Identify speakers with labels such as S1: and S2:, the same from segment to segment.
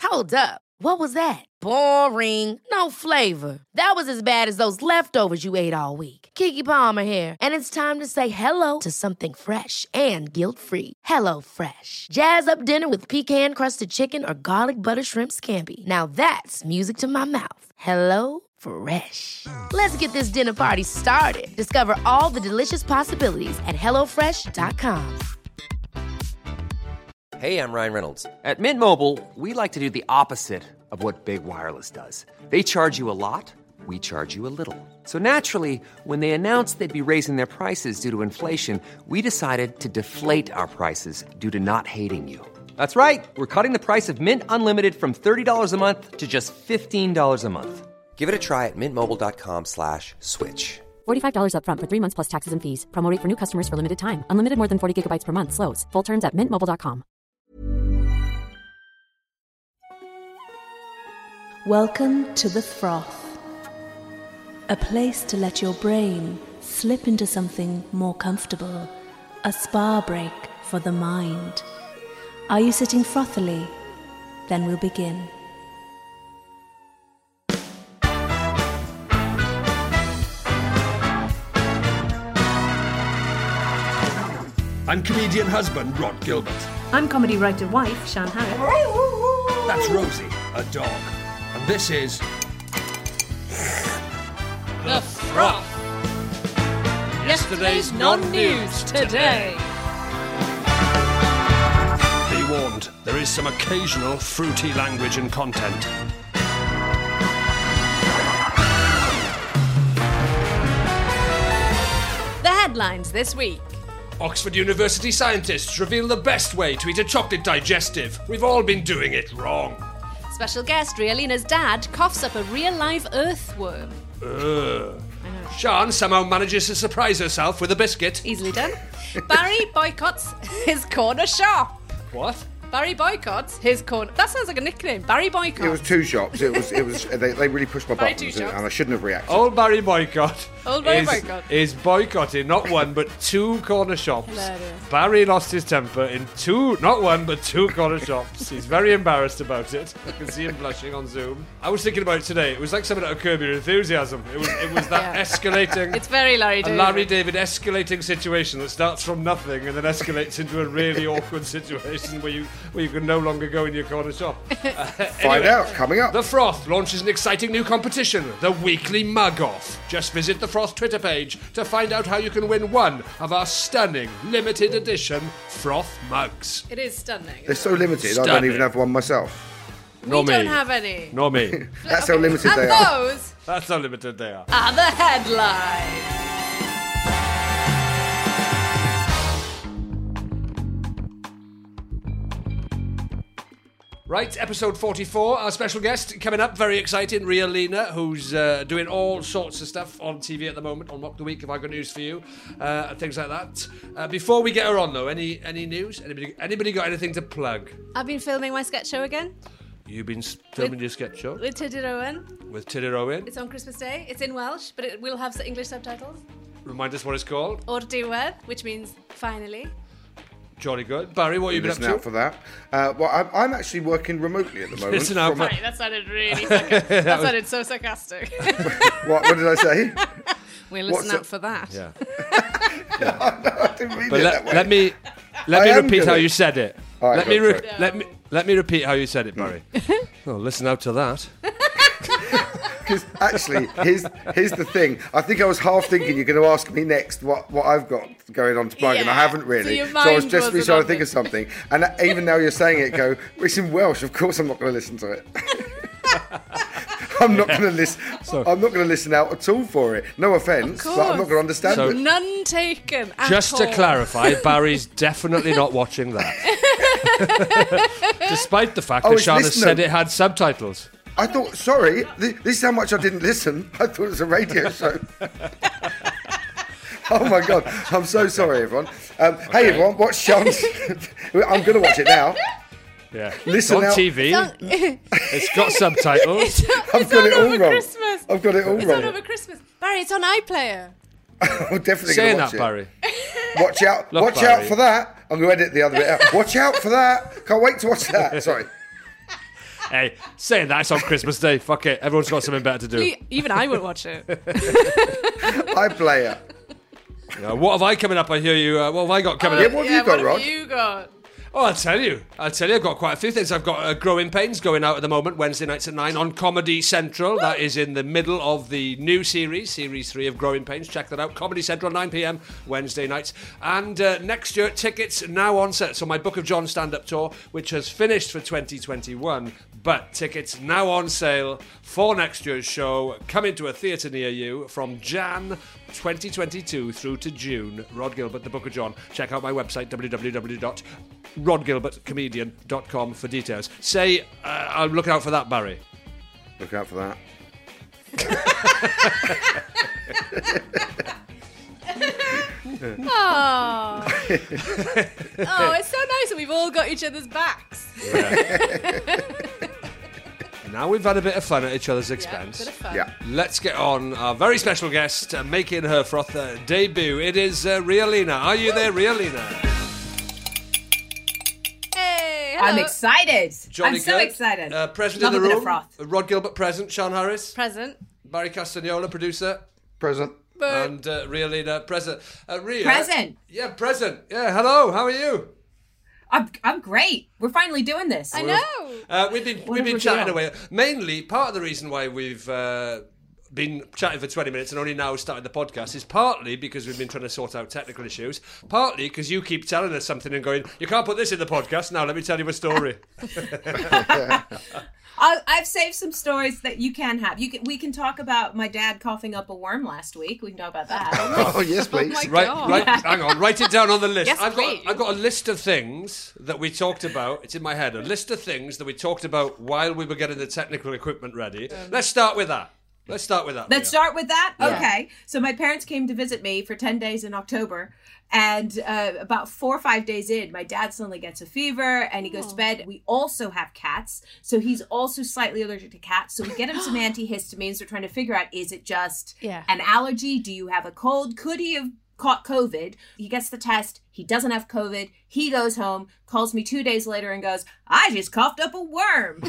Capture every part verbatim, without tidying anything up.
S1: Hold up. What was that? Boring. No flavor. That was as bad as those leftovers you ate all week. Keke Palmer here, and it's time to say hello to something fresh and guilt-free. Hello Fresh. Jazz up dinner with pecan-crusted chicken or garlic butter shrimp scampi. Now that's music to my mouth. Hello Fresh. Let's get this dinner party started. Discover all the delicious possibilities at hello fresh dot com.
S2: Hey, I'm Ryan Reynolds. At Mint Mobile, we like to do the opposite of what Big Wireless does. They charge you a lot, we charge you a little. So naturally, when they announced they'd be raising their prices due to inflation, we decided to deflate our prices due to not hating you. That's right. We're cutting the price of Mint Unlimited from thirty dollars a month to just fifteen dollars a month. Give it a try at mintmobile.com slash switch.
S3: forty-five dollars up front for three months plus taxes and fees. Promo rate for new customers for limited time. Unlimited more than forty gigabytes per month. Slows full terms at mint mobile dot com.
S4: Welcome to The Froth, a place to let your brain slip into something more comfortable, a spa break for the mind. Are you sitting frothily? Then we'll begin.
S5: I'm comedian husband Rod Gilbert.
S6: I'm comedy writer wife Shan Harris.
S5: That's Rosie, a dog. And this is...
S6: The Froth. Yesterday's non-news today.
S5: Be warned, there is some occasional fruity language and content.
S6: The headlines this week.
S5: Oxford University scientists reveal the best way to eat a chocolate digestive. We've all been doing it wrong.
S6: Special guest Rialina's dad coughs up a real-live earthworm.
S5: Ugh. Sian somehow manages to surprise herself with a biscuit.
S6: Easily done. Barry boycotts his corner shop.
S5: What?
S6: Barry boycotts his corner... That sounds like a nickname. Barry boycotts.
S7: It was two shops. It was. It was. They, they really pushed my
S6: Barry
S7: buttons,
S6: two
S7: and,
S6: shops.
S7: and I shouldn't have reacted.
S5: Old Barry Boycott,
S6: Old Barry
S5: is,
S6: Boycott.
S5: is boycotting not one but two corner shops.
S6: Hilarious.
S5: Barry lost his temper in two, not one but two corner shops. He's very embarrassed about it. I can see him blushing on Zoom. I was thinking about it today. It was like something out of Curb Your Enthusiasm. It was. It was that
S6: Yeah.
S5: escalating.
S6: It's very Larry
S5: a
S6: David.
S5: Larry David escalating situation that starts from nothing and then escalates into a really awkward situation where you where you can no longer go in your corner shop. Uh,
S7: Find
S5: anyway,
S7: out coming up.
S5: The Froth launches an exciting new competition, the Weekly Mug Off. Just visit the Froth Twitter page to find out how you can win one of our stunning limited edition Froth mugs.
S6: It is stunning.
S7: They're so limited. I don't
S5: Stunning.
S7: even have one myself.
S5: Nor
S6: we
S5: me.
S6: don't have any.
S5: Nor me.
S7: That's how limited
S6: And
S7: they are.
S6: those
S5: That's how limited they are.
S6: are the headlines.
S5: Right, episode forty-four, our special guest coming up, very exciting, Rialina, who's uh, doing all sorts of stuff on T V at the moment, on Mock the Week, Have I Got News For You, uh, and things like that. Uh, before we get her on, though, any any news? Anybody, anybody got anything to plug?
S6: I've been filming my sketch show again
S5: You've been s- filming
S6: With-
S5: your sketch show
S6: with Tudur Owen.
S5: with Tudur Owen.
S6: It's on Christmas Day. It's in Welsh, but it will have English subtitles.
S5: Remind us what it's called.
S6: Or diwedd, which means finally.
S5: Jolly good. Barry, what have you been up
S7: Listen
S5: to?
S7: out for that. Uh, well, I'm, I'm actually working remotely at the moment.
S5: Listen out
S7: from-
S5: for-
S6: Sorry, that sounded really sarcastic. That sounded so sarcastic.
S7: what, what did I say?
S6: We'll
S7: What's
S6: listen out
S7: it-
S6: for that.
S5: Yeah.
S7: I didn't mean
S5: But
S7: it
S5: let,
S7: that way.
S5: let me let
S7: I
S5: me
S7: am
S5: repeat
S7: gonna.
S5: how you said it.
S7: All right,
S5: let
S7: go
S5: me
S7: for
S5: re-
S7: it.
S5: let me let me repeat how you said it, Barry. Oh, listen out to that.
S7: Because actually, here's here's the thing. I think I was half thinking you're going to ask me next what, what I've got going on to plug, and I
S6: Yeah.
S7: haven't
S6: So
S7: really.
S6: your
S7: So, I was
S6: mind
S7: just
S6: wasn't
S7: trying to
S6: on
S7: think
S6: it.
S7: of something. And even now you're saying it, go, well, it's in Welsh. Of course, I'm not going to listen to it. I'm not going to listen. I'm not going to listen out at all for it. No offence,
S6: Of
S7: but I'm not
S6: course.
S7: going to understand
S5: So-
S7: it.
S6: None taken. at
S5: Just to
S6: all.
S5: clarify, Barry's definitely not watching that. Despite the fact
S7: Oh,
S5: that
S7: it's
S5: Shana
S7: listener.
S5: said it had subtitles.
S7: I thought, sorry, th- this is how much I didn't listen. I thought it was a radio show. Oh my God, I'm so sorry, everyone. Um, Hey, everyone, watch Sean's. I'm going to watch it now.
S5: Yeah.
S7: Listen
S5: it's on
S7: out.
S5: T V.
S6: It's on,
S5: It's got subtitles.
S6: it's,
S7: I've
S6: it's
S7: got
S6: on
S7: it all
S6: over
S7: wrong.
S6: Christmas.
S7: I've got it all
S6: It's
S7: wrong.
S6: on over Christmas. Barry, it's on iPlayer.
S7: I'm definitely
S5: Saying
S7: going
S5: that,
S7: to watch it.
S5: Barry.
S7: Watch out!
S5: Look,
S7: watch
S5: Barry.
S7: out for that! I'm going to edit the other bit out. Watch out for that! Can't wait to watch that. Sorry.
S5: Hey, saying that, it's on Christmas Day. Fuck it. Everyone's got something better to do.
S6: Even I would watch it.
S7: I play it.
S5: Uh, what have I coming up? I hear you. Uh, what have I got coming
S7: Yeah,
S5: up?
S7: what have
S6: yeah,
S7: you got,
S6: what
S7: Rod?
S6: have you got?
S5: Oh, I'll tell you. I'll tell you. I've got quite a few things. I've got uh, Growing Pains going out at the moment, Wednesday nights at nine on Comedy Central. That is in the middle of the new series, Series three of Growing Pains. Check that out. Comedy Central, nine p.m, Wednesday nights. And uh, next year, tickets now on set. So my Book of John stand-up tour, which has finished for twenty twenty-one, but tickets now on sale for next year's show. Coming to a theatre near you from Jan twenty twenty-two through to June. Rod Gilbert, The Book of John. Check out my website, w w w dot rod gilbert comedian dot com for details. Say, uh, I'm looking out for that, Barry.
S7: Look out for that.
S6: Oh. Oh, it's so nice that we've all got each other's backs.
S5: Now we've had a bit of fun at each other's
S6: Yeah,
S5: expense.
S6: bit of fun.
S7: Yeah.
S5: Let's get on our very special guest uh, making her froth uh, debut. It is uh, Rialina. Are you there, Rialina?
S6: Hey, hello.
S8: I'm excited.
S5: Jolly
S8: I'm so
S5: good.
S8: excited.
S5: Uh, present
S8: Love
S5: in
S8: a
S5: the
S8: bit
S5: room.
S8: of froth.
S5: Rod Gilbert present. Sean Harris.
S6: Present.
S5: Barry Castagnola, producer.
S7: Present.
S5: And uh, Rialina, present. Uh, Ria,
S8: Present.
S5: Yeah, present. Yeah, hello. How are you?
S8: I'm, I'm great. We're finally doing this.
S6: I know.
S5: Uh, we've been we've been
S8: a
S5: chatting
S8: reveal.
S5: away. Mainly, part of the reason why we've uh, been chatting for twenty minutes and only now started the podcast is partly because we've been trying to sort out technical issues. Partly because you keep telling us something and going, "You can't put this in the podcast." Now let me tell you a story.
S8: I, I've saved some stories that you can have. You can, we can talk about my dad coughing up a worm last week. We can talk about that.
S7: Oh, yes, please.
S6: my
S5: Right,
S6: God.
S5: right. Hang on. Write it down on the list.
S6: Yes,
S5: I've got
S6: please.
S5: I've got a list of things that we talked about. It's in my head. A list of things that we talked about while we were getting the technical equipment ready. Let's start with that. Let's start with that.
S8: Let's
S5: Ria.
S8: start with that.
S5: Yeah.
S8: Okay. So my parents came to visit me for ten days in October. And uh, about four or five days in, my dad suddenly gets a fever and he goes to bed. We also have cats. So he's also slightly allergic to cats. So we get him some antihistamines. We're trying to figure out, is it just
S6: Yeah.
S8: an allergy? Do you have a cold? Could he have caught COVID? He gets the test. He doesn't have COVID. He goes home, calls me two days later and goes, I just coughed up a worm.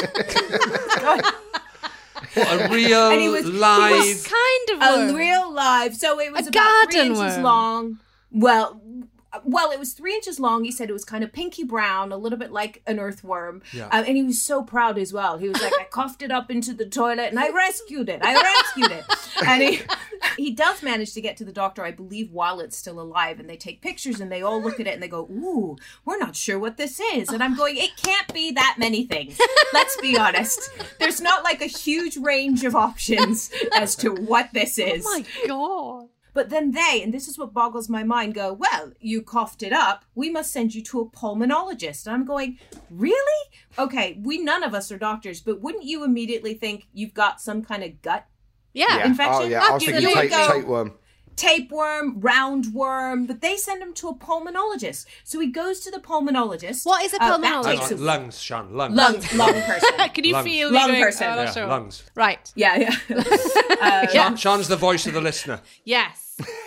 S5: What, a real
S8: And he was- he
S5: live.
S8: was-
S6: Kind of
S8: A
S6: worm.
S8: real live. So it was
S6: A
S8: about three
S6: garden
S8: inches
S6: worm.
S8: long. Well, well, it was three inches long. He said it was kind of pinky brown, a little bit like an earthworm.
S5: Yeah.
S8: Um, and he was so proud as well. He was like, I coughed it up into the toilet and I rescued it. I rescued it. And he he does manage to get to the doctor, I believe, while it's still alive. And they take pictures and they all look at it and they go, ooh, we're not sure what this is. And I'm going, it can't be that many things. Let's be honest. There's not like a huge range of options as to what this is.
S6: Oh my God.
S8: But then they, and this is what boggles my mind, go, well, you coughed it up. We must send you to a pulmonologist. And I'm going, really? Okay, we none of us are doctors, but wouldn't you immediately think you've got some kind of gut
S6: Yeah.
S7: Yeah.
S8: infection?
S7: Oh, yeah. I was
S8: You-
S7: thinking
S8: you would
S7: tape,
S8: go,
S7: tapeworm.
S8: tapeworm, roundworm, but they send him to a pulmonologist. So he goes to the pulmonologist.
S6: What is a
S8: Uh, that
S6: pulmonologist?
S5: Hang
S8: takes
S5: on,
S8: a-
S5: lungs, Sean, lungs.
S8: Lung, lung person.
S6: Can you
S5: Lungs.
S6: feel
S8: Lung
S6: me going,
S8: person.
S6: oh, not
S5: Yeah,
S6: sure.
S5: lungs.
S6: Right.
S8: Yeah, yeah.
S5: Sean, Sean's the voice of the listener.
S6: Yes.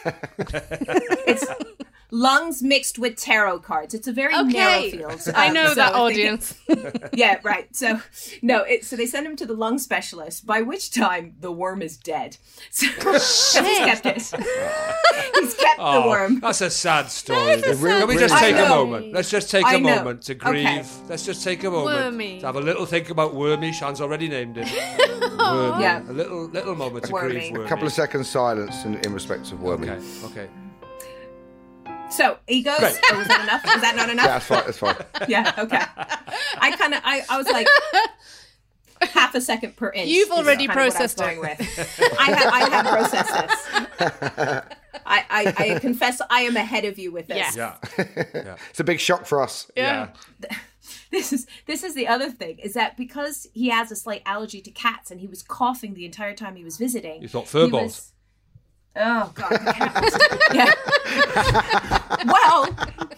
S8: It's lungs mixed with tarot cards. It's a very narrow
S6: Okay.
S8: field.
S6: I
S8: Um,
S6: know
S8: so
S6: that
S8: I think
S6: audience.
S8: Yeah, right. So, no, it, so they send him to the lung specialist, by which time the worm is dead. So, he's kept it. He's kept the
S5: Oh,
S8: worm.
S5: that's a sad story.
S7: a sad
S5: Can we just
S7: story.
S5: take
S8: I
S5: a
S8: know.
S5: moment? Let's just take
S8: I
S5: a
S8: know.
S5: moment to grieve.
S8: Okay.
S5: Let's just take a moment
S6: Wormy.
S5: to have a little think about Wormy. Sean's already named it. Wormy.
S8: Yeah.
S5: A little little moment to
S8: Wormy.
S5: grieve Wormy.
S7: A couple of seconds silence in, in respect of worming.
S5: Okay, okay.
S8: So he goes,
S5: Great.
S8: oh, was that enough? Was that not
S7: Yeah,
S8: enough?
S7: that's fine. That's fine.
S8: Yeah, okay. I kind of, I, I was like, half a second per inch.
S6: You've
S8: is
S6: already
S8: kind of what I was
S6: processed it.
S8: going with. I have, I have processed this. I, I, I confess I am ahead of you with this.
S6: Yeah.
S5: Yeah.
S7: It's a big shock for us.
S5: Yeah.
S8: This is this is the other thing, is that because he has a slight allergy to cats and he was coughing the entire time he was visiting.
S5: You thought fur
S8: he
S5: balls.
S8: was- Oh god, the cat was- yeah. Well,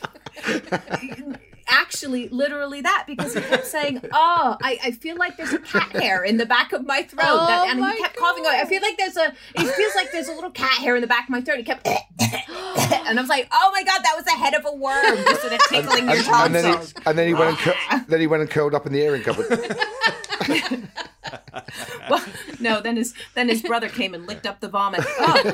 S8: actually, literally that, because he kept saying, "Oh, I, I feel like there's a cat hair in the back of my throat,"
S6: Oh
S8: that, and
S6: my
S8: he kept coughing. I feel like there's a. It feels like there's a little cat hair in the back of my throat. He kept, and I was like, "Oh my god, that was the head of a worm, just sort of tickling your
S7: And, and then
S8: tonsils."
S7: he, and then he went and cur- then he went and curled up in the airing cupboard.
S8: Well, no, then his then his brother came and licked up the vomit. Oh,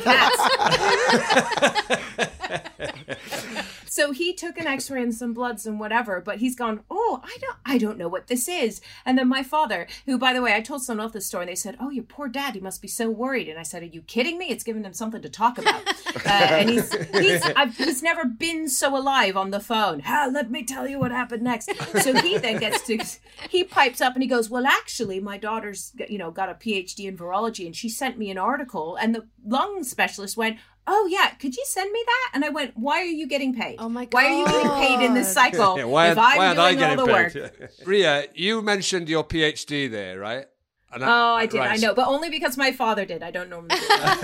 S8: cats. So he took an x-ray and some bloods and whatever, but he's gone, oh, I don't I don't know what this is. And then my father, who, by the way, I told someone else this story, and they said, oh, your poor dad, he must be so worried. And I said, are you kidding me? It's giving him something to talk about. uh, and he's he's, I've, he's never been so alive on the phone. Ah, let me tell you what happened next. So he then gets to, he pipes up and he goes, well, actually, my daughter's, you know, got a P H D in virology, and she sent me an article, and the lung specialist went, oh, yeah, could you send me that? And I went, why are you getting paid?
S6: Oh, my God.
S8: Why are you getting paid in this cycle
S5: Yeah, why
S8: if
S5: aren't-
S8: I'm
S5: why aren't
S8: doing
S5: I
S8: all the
S5: getting
S8: work?
S5: paid? Ria, you mentioned your PhD there, right? And
S8: Oh, I did,
S5: right.
S8: I know, but only because my father did. I don't normally do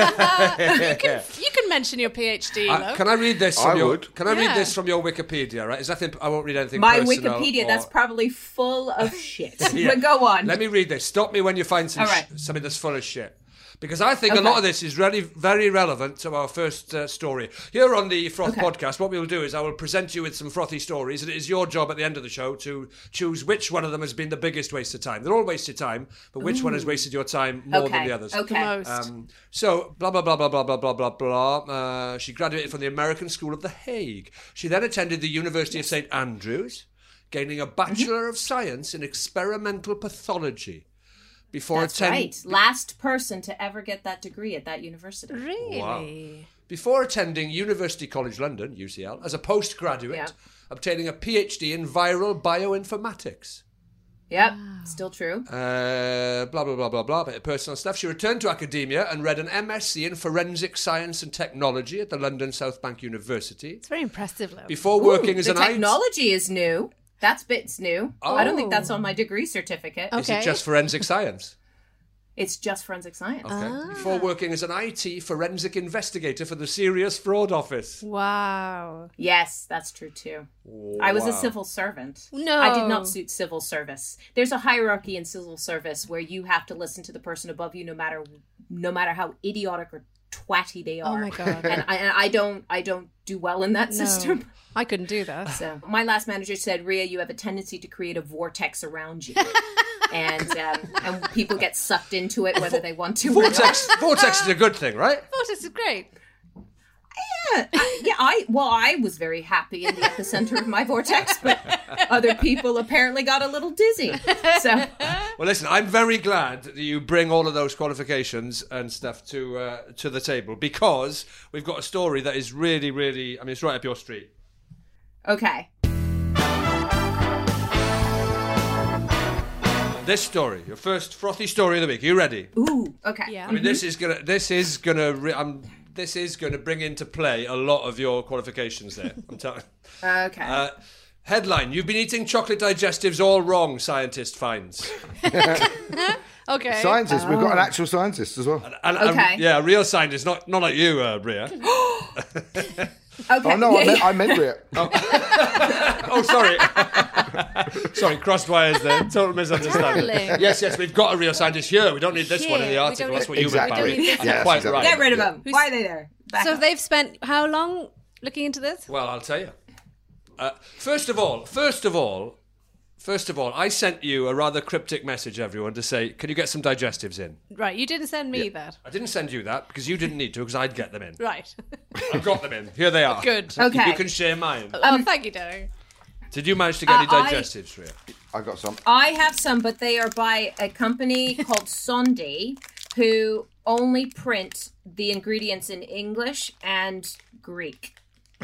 S8: that.
S6: You can, you can mention your PhD,
S5: Uh,
S6: love.
S5: can I read this? From
S7: I
S5: your,
S7: would.
S5: Can I
S6: Yeah.
S5: read this from your Wikipedia? Right? Is that imp- I won't read anything.
S8: My
S5: personal
S8: Wikipedia,
S5: or-
S8: that's probably full of shit.
S5: Yeah.
S8: But go on.
S5: Let me read this. Stop me when you find some
S8: All right.
S5: sh- something that's full of shit. Because I think a
S8: Okay.
S5: lot of this is really very relevant to our first uh, story. Here on the Froth
S8: Okay.
S5: podcast, what we will do is I will present you with some frothy stories, and it is your job at the end of the show to choose which one of them has been the biggest waste of time. They're all wasted time, but which one has wasted your time more than
S8: Okay,
S5: the others?
S8: okay.
S6: The most.
S5: Um, so, blah, blah, blah, blah, blah, blah, blah, blah, blah. Uh, she graduated from the American School of The Hague. She then attended the University of Saint Andrews, gaining a Bachelor of Science in Experimental Pathology. Before
S8: That's
S5: attending,
S8: right. Last person to ever get that degree at that university.
S6: Really?
S5: Before attending University College London, U C L, as a postgraduate,
S8: Yeah.
S5: obtaining a PhD in viral bioinformatics.
S8: Yep, still true.
S5: Uh, blah, blah, blah, blah, blah, bit of personal stuff. She returned to academia and read an M S c in Forensic Science and Technology at the London South Bank University.
S6: It's very impressive, love.
S5: Before working
S8: Ooh,
S5: as
S8: the
S5: an I T...
S8: technology is new. That's bits new. I don't think that's
S6: Oh.
S8: on my degree certificate.
S5: Is
S6: Okay.
S5: it just forensic science?
S8: It's just forensic science.
S5: Okay. Before working as an I T forensic investigator for the Serious Fraud Office.
S6: Wow.
S8: Yes, that's true too. I was a
S5: Wow.
S8: civil servant.
S6: No.
S8: I did not suit civil service. There's a hierarchy in civil service where you have to listen to the person above you no matter no matter how idiotic or twatty they are.
S6: Oh my God.
S8: And I, and I don't I don't do well in that
S6: No.
S8: system.
S6: I couldn't do that.
S8: So my last manager said, Ria, you have a tendency to create a vortex around you. and um, and people get sucked into it whether they want to or not.
S5: Vortex, Vortex is a good thing, right?
S6: Oh, this is great.
S8: Yeah, I, yeah, I well, I was very happy in the epicenter of my vortex, but other people apparently got a little dizzy. So
S5: Well, listen, I'm very glad that you bring all of those qualifications and stuff to uh, to the table, because we've got a story that is really, really, I mean, it's right up your street.
S8: okay.
S5: This story, your first frothy story of the week. Are you ready?
S8: Ooh, okay.
S6: Yeah.
S5: I mean, this is gonna, this is gonna, re- I'm, this is gonna bring into play a lot of your qualifications there. I'm telling.
S8: Okay.
S5: Uh, headline: You've been eating chocolate digestives all wrong. Scientist finds.
S6: Okay.
S7: Scientists, we've got an actual scientist as well.
S5: And, and-
S8: Okay.
S5: yeah, a real scientist, not not like you, uh, Ria.
S8: okay.
S7: Oh no, I meant, I meant it.
S5: Oh, sorry. Sorry, crossed wires there. Total misunderstanding.
S6: Darling.
S5: Yes, yes, we've got a real scientist here. We don't need this one in the
S6: Here, we
S5: article.
S6: don't
S5: That's
S6: need-
S5: what you meant,
S7: Exactly.
S6: We don't need
S5: Barry.
S6: this.
S7: Yes,
S5: Quite
S7: exactly.
S5: right.
S8: Get rid of them. Why are they there? Back
S6: So
S8: up.
S6: they've spent how long looking into this?
S5: Well, I'll tell you. Uh, first of all, first of all, first of all, I sent you a rather cryptic message, everyone, to say, can you get some digestives in?
S6: Right, you didn't send me that.
S5: I didn't send you that because you didn't need to, because I'd get them in.
S6: Right.
S5: I've got them in. Here they are.
S6: Good.
S8: Okay.
S5: You can share mine.
S6: Oh, thank you, darling.
S5: Did you manage to get any
S8: Uh, I-
S5: digestives, Ria?
S7: I got some.
S8: I have some, but they are by a company called Sondi, who only print the ingredients in English and Greek.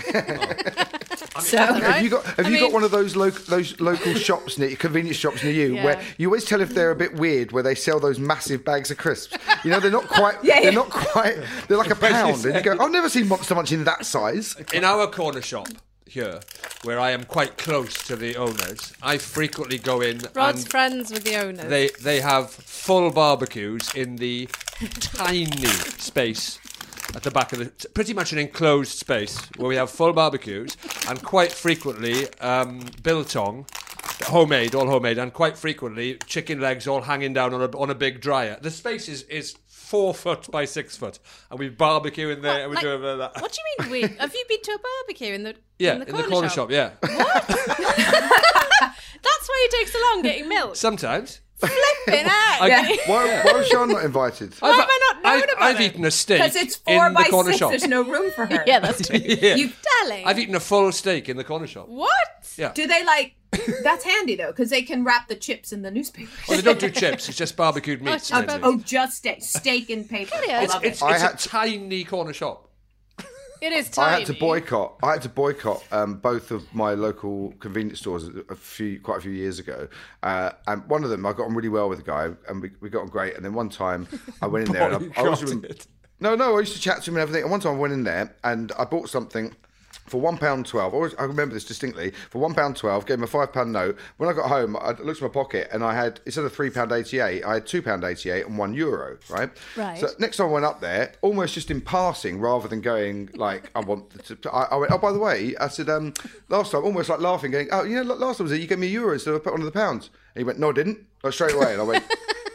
S8: So
S7: Have you got Have
S6: I
S7: you got
S6: mean-
S7: one of those local those local shops near convenience shops near you
S6: Yeah.
S7: where you always tell if they're a bit weird where they sell those massive bags of crisps? You know they're not quite.
S8: Yeah, yeah.
S7: They're not quite. They're like a pound, and you go, I've never seen Monster Munch in that size.
S5: In our corner shop here, where I am quite close to the owners, I frequently go in
S6: Rod's
S5: and
S6: friends with the owners.
S5: they they have full barbecues in the tiny space at the back of the, pretty much an enclosed space where we have full barbecues, and quite frequently um, biltong, homemade, all homemade, and quite frequently chicken legs all hanging down on a on a big dryer. The space is is four foot by six foot, and we barbecue in there,
S6: What,
S5: and we
S6: like-
S5: do a bit of that.
S6: What do you mean? We have you been to a barbecue in the
S5: Yeah,
S6: in the corner, shop?
S5: yeah.
S6: That's why you take so long getting milk.
S5: Sometimes.
S6: Flipping flipping out.
S8: Yeah.
S7: Why, why was Sean not invited?
S6: Why have I not known
S5: I've,
S6: about
S5: I've
S6: it?
S5: eaten a steak
S8: Because it's four
S5: in
S8: by
S5: the corner
S8: six.
S5: shop.
S8: There's no room for her.
S6: Yeah, that's true.
S5: Yeah.
S8: You,
S6: Darling.
S5: I've eaten a full steak in the corner shop.
S6: What?
S5: Yeah.
S8: do they like? That's handy though, because they can wrap the chips in the newspaper.
S5: Well, they don't do chips. It's just barbecued meat.
S6: it's
S8: Oh,
S6: just
S8: oh, just steak, steak and paper. I
S5: It's,
S8: love
S5: it's,
S8: it.
S7: I
S5: it's
S7: had
S5: a
S7: to-
S5: tiny corner shop.
S6: It is
S7: I
S6: tiny.
S7: had to boycott. I had to boycott um, both of my local convenience stores a few, quite a few years ago. Uh, and one of them, I got on really well with the guy, and we, we got on great. And then one time, I went in there, and I, I was
S5: Boycotted.
S7: no, no, I used to chat to him and everything. And one time, I went in there, and I bought something. For one pound twelve, always, I remember this distinctly. For one pound twelve, gave him a five pound note. When I got home, I looked in my pocket and I had, instead of three pound eighty eight, I had two pound eighty eight and one euro. Right.
S6: Right.
S7: So next time I went up there, almost just in passing, rather than going like I want to. I, I went. Oh, by the way, I said um, last time, almost like laughing, going, oh, you know, last time was it? You gave me a euro instead of I put one of the pounds. And he went, no, I didn't. Like straight away, and I went,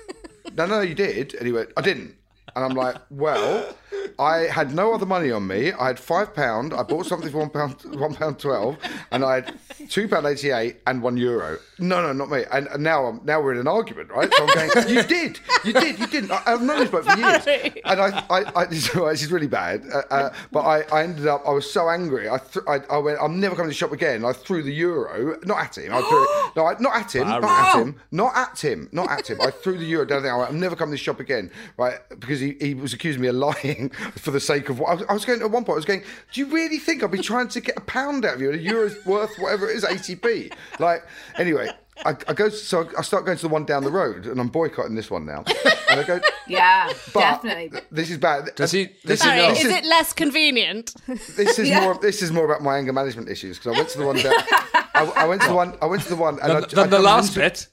S7: no, no, you did. And he went, I didn't. And I'm like, well, I had no other money on me. I had five pound. I bought something for one pound, one pound twelve, and I had two pound eighty eight and one euro. No, no, not me. And, and now, I'm now we're in an argument, right? So I'm going, you did, you did, you didn't. I, I've known this bloke for years, and I, I, I this, this is really bad. Uh, uh, but I, I ended up, I was so angry. I, th- I, I went, I'm never coming to the shop again. I threw the euro, not at him. I threw it, no, I, not at him, not at him, not at him, not at him. I threw the euro down there. I went, I'm never coming to the shop again, right? Because he, he was accusing me of lying for the sake of what I was, I was going. At one point, I was going, do you really think I'll be trying to get a pound out of you? And a euro's worth whatever it is, eighty p. Like, anyway, I, I go. So I start going to the one down the road, and I'm boycotting this one now. And I go,
S8: Yeah,
S7: but
S8: definitely.
S7: this is bad.
S5: Does he-
S7: This
S5: does he
S6: Sorry,
S5: know?
S6: is it less convenient?
S7: This is
S8: Yeah.
S7: more. This is more about my anger management issues because I went to the one. Down, I, I went to the one. I went to the one, and I,
S5: Than, than
S7: I
S5: the
S7: done an
S5: last
S7: inter-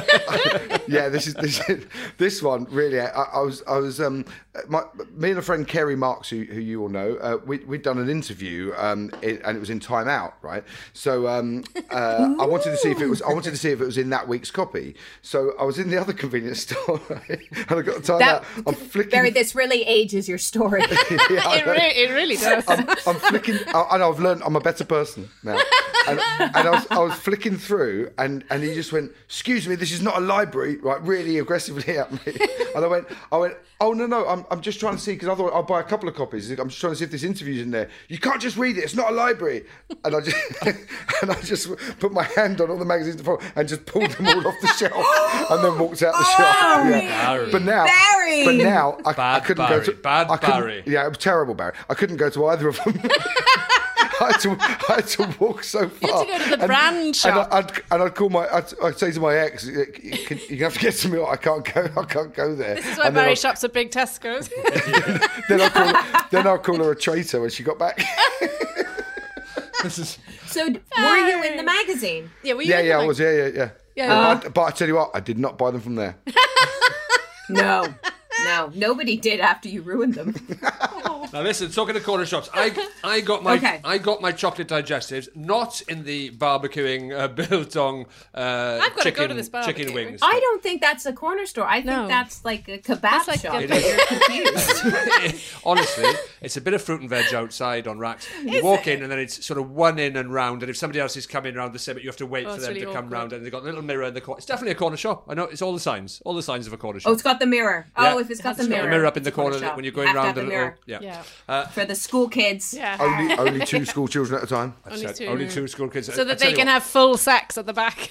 S5: bit.
S7: Yeah, this is this is, this one really. I, I was I was um my me and a friend Kerry Marks, who, who you all know, uh, we we'd done an interview um in, and it was in Time Out, right? So um uh, I wanted to see if it was I wanted to see if it was in that week's copy. So I was in the other convenience store right? and I got Time
S8: That,
S7: Out. I'm flicking.
S8: Barry, this really ages your story.
S7: Yeah, I
S6: It,
S7: know.
S6: re- it really does.
S7: I'm, I'm flicking, I, and I've learned I'm a better person now. And, and I, was, I was flicking through, and, and he just went, "Excuse me, this is not a library," right? Really aggressively at me. And I went, I went, "Oh no, no, I'm, I'm just trying to see because I thought I'll buy a couple of copies. I'm just trying to see if this interview's in there. You can't just read it. It's not a library." And I just, and I just put my hand on all the magazines and just pulled them all off the shelf, and then walked out the shop. Yeah. But now,
S8: Barry!
S7: but now I, I
S5: Bad
S7: couldn't
S5: Barry,
S7: go to
S5: bad
S7: I couldn't-
S5: Barry.
S7: Yeah, it was terrible, Barry. I couldn't go to either of them. I had, to, I had to walk so far.
S6: You had to go to the brand
S7: and
S6: shop.
S7: I, I'd, and I'd call my, I'd, I'd say to my ex, "You can, you have to get to me. I can't go. I can't go there."
S6: This is why
S7: And then
S6: Barry
S7: I'll-
S6: shops at big Tesco's.
S7: Then I'll call, her, then I'll call her a traitor when she got back.
S5: This is
S8: So, d- were you in the magazine?
S6: yeah, were you
S7: yeah,
S6: in the
S7: yeah, I
S6: mag-
S7: was. Yeah, yeah, yeah.
S6: Yeah.
S7: But, I, but I tell you what, I did not buy them from there.
S8: No. No, nobody did after you ruined them.
S5: Now listen, talking to corner shops, I I got my
S8: Okay.
S5: I got my chocolate digestives not in the barbecuing uh, biltong uh,
S6: I've gotta
S5: chicken
S6: go to this
S5: chicken
S6: barbecue.
S5: wings.
S8: I don't think that's a corner store. I think
S6: No.
S8: that's like a kebab
S6: That's like
S8: shop.
S6: a-
S8: But you're confused.
S5: Honestly, it's a bit of fruit and veg outside on racks. You walk in and then it's sort of one in and round, and if somebody else is coming around the same, you have to wait
S6: Oh,
S5: for
S6: it's
S5: them
S6: really
S5: to come
S6: awkward.
S5: round, and they've got a little mirror in the corner. It's definitely a corner shop. I know it's all the signs, all the signs of a corner shop.
S8: Oh, it's got the mirror.
S5: Yeah.
S8: Oh, if it's got
S5: It's
S8: the
S5: got
S8: mirror.
S5: a mirror up in
S8: it's
S5: the
S8: a corner
S5: corner
S8: shop.
S5: when you're
S8: You
S5: going
S8: have to
S5: round
S8: have
S5: the
S8: the
S5: little.
S8: mirror.
S5: Yeah.
S6: Yeah.
S5: Uh,
S8: For the school kids.
S6: Yeah.
S7: Only, only two school children at a time.
S5: I
S6: Only
S5: said
S6: two.
S5: only two school kids.
S6: So
S5: I
S6: that
S5: tell
S6: they
S5: you
S6: can
S5: what,
S6: have full sex at the back.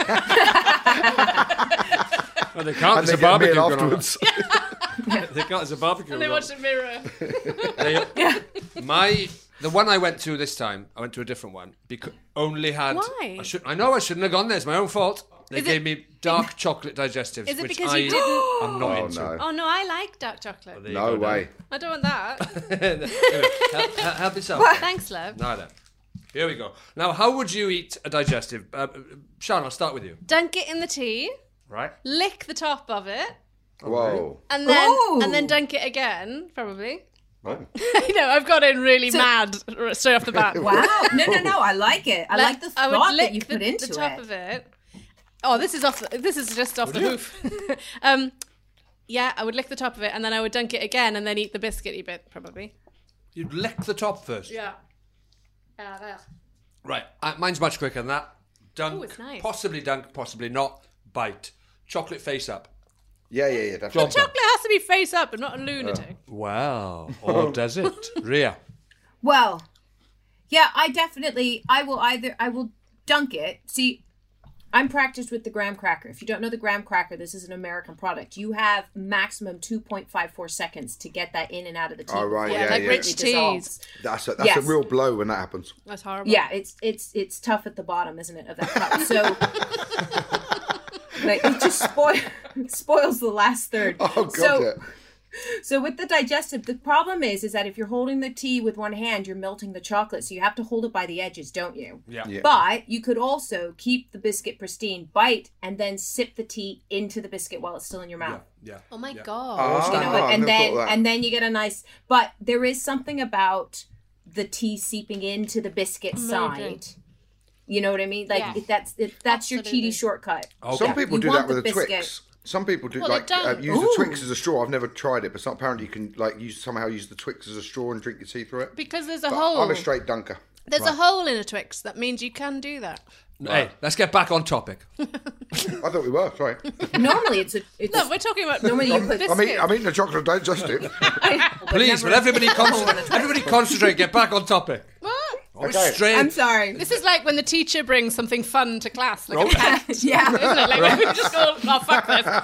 S5: well, they can't.
S7: And
S5: There's
S7: they
S5: a
S7: get a
S5: barbecue
S7: meal
S5: going on.
S7: afterwards.
S5: They can't. There's a barbecue.
S6: And they
S5: going
S6: watch
S5: on.
S6: the mirror.
S5: They- My the one I went to this time, I went to a different one because only had.
S6: Why?
S5: I should. I know I shouldn't have gone there. It's my own fault. They
S6: Is
S5: gave
S6: it-
S5: me dark chocolate digestives,
S6: Is it
S5: which
S6: because
S5: I
S6: you didn't-
S5: am not
S7: Oh,
S5: into.
S7: no.
S6: Oh no, I like dark chocolate.
S5: There you
S7: No
S5: go, now.
S7: way.
S6: I don't want that.
S5: help, help- help yourself.
S6: Thanks, love.
S5: No, no. Here we go. Now, how would you eat a digestive? Uh, Sean, I'll start with you.
S6: Dunk it in the tea,
S5: Right?
S6: lick the top of it,
S7: Whoa.
S6: and then
S8: Ooh.
S6: and then dunk it again, probably.
S7: Oh.
S6: You know, I've got in really mad r- straight off the bat.
S8: Wow. No, no, no. I like it. I like the
S6: I would
S8: thought
S6: lick
S8: that you put
S6: the,
S8: into
S6: the top
S8: it.
S6: of it. Oh, this is off. The, this is just off the hoof. um, yeah, I would lick the top of it, and then I would dunk it again, and then eat the biscuity bit, probably.
S5: You'd lick the top first.
S6: Yeah. Yeah, there.
S5: Right. Uh, mine's much quicker than that. Dunk.
S6: Ooh, it's nice.
S5: Possibly dunk, possibly not. Bite. Chocolate face up.
S7: Yeah, yeah, yeah, definitely.
S6: Chocolate has to be face up and not a lunatic.
S5: Wow. Or does it? Rhea.
S8: Well, yeah, I definitely, I will either, I will dunk it. See, I'm practiced with the graham cracker. If you don't know the graham cracker, this is an American product. You have maximum two point five four seconds to get that in and out of the tea.
S7: Oh, right,
S6: Yeah,
S7: yeah,
S6: like
S7: yeah.
S6: rich
S8: It dissolves.
S6: teas.
S7: That's a, that's
S8: Yes.
S7: a real blow when that happens.
S6: That's horrible.
S8: Yeah, it's it's it's tough at the bottom, isn't it, of that cup? So, like, it just spoil, spoils the last third.
S7: Oh, God,
S8: so,
S7: yeah.
S8: So with the digestive, the problem is, is that if you're holding the tea with one hand, you're melting the chocolate. So you have to hold it by the edges, don't you?
S5: Yeah.
S7: Yeah.
S8: But you could also keep the biscuit pristine, bite, and then sip the tea into the biscuit while it's still in your mouth.
S5: Yeah.
S6: Oh my
S5: Yeah.
S6: god.
S7: Ah,
S8: You know,
S7: I've
S8: and
S7: never
S8: then
S7: thought of that.
S8: and then you get a nice. But there is something about the tea seeping into the biscuit
S6: Amazing.
S8: side. You know what I mean? Like
S6: Yeah.
S8: if that's if that's
S6: Absolutely.
S8: your cheaty shortcut.
S7: Some people
S8: You
S7: do
S8: want
S7: that with
S8: the
S7: a Twix.
S8: biscuit.
S7: Some people do
S6: Well,
S7: like
S6: they
S7: uh,
S6: don't.
S7: use the
S8: Ooh.
S7: Twix as a straw. I've never tried it, but some, apparently you can like use somehow use the Twix as a straw and drink your tea through it.
S6: Because there's a
S7: But
S6: hole.
S7: I'm a straight dunker.
S6: There's a hole in a Twix. That means you can do that.
S5: Hey, let's get back on topic.
S7: I thought we were. Sorry.
S8: Normally it's a it's
S6: No, we're talking about
S8: normally you put
S6: biscuit.
S7: I mean, I'm eating the chocolate digestive.
S5: Please, will everybody concentrate? Everybody concentrate. Get back on topic.
S6: What?
S5: Always
S7: Okay.
S5: straight.
S8: I'm sorry.
S6: This is like when the teacher brings something fun to class, like a pet,
S8: Yeah.
S6: isn't it? Like we just go, oh fuck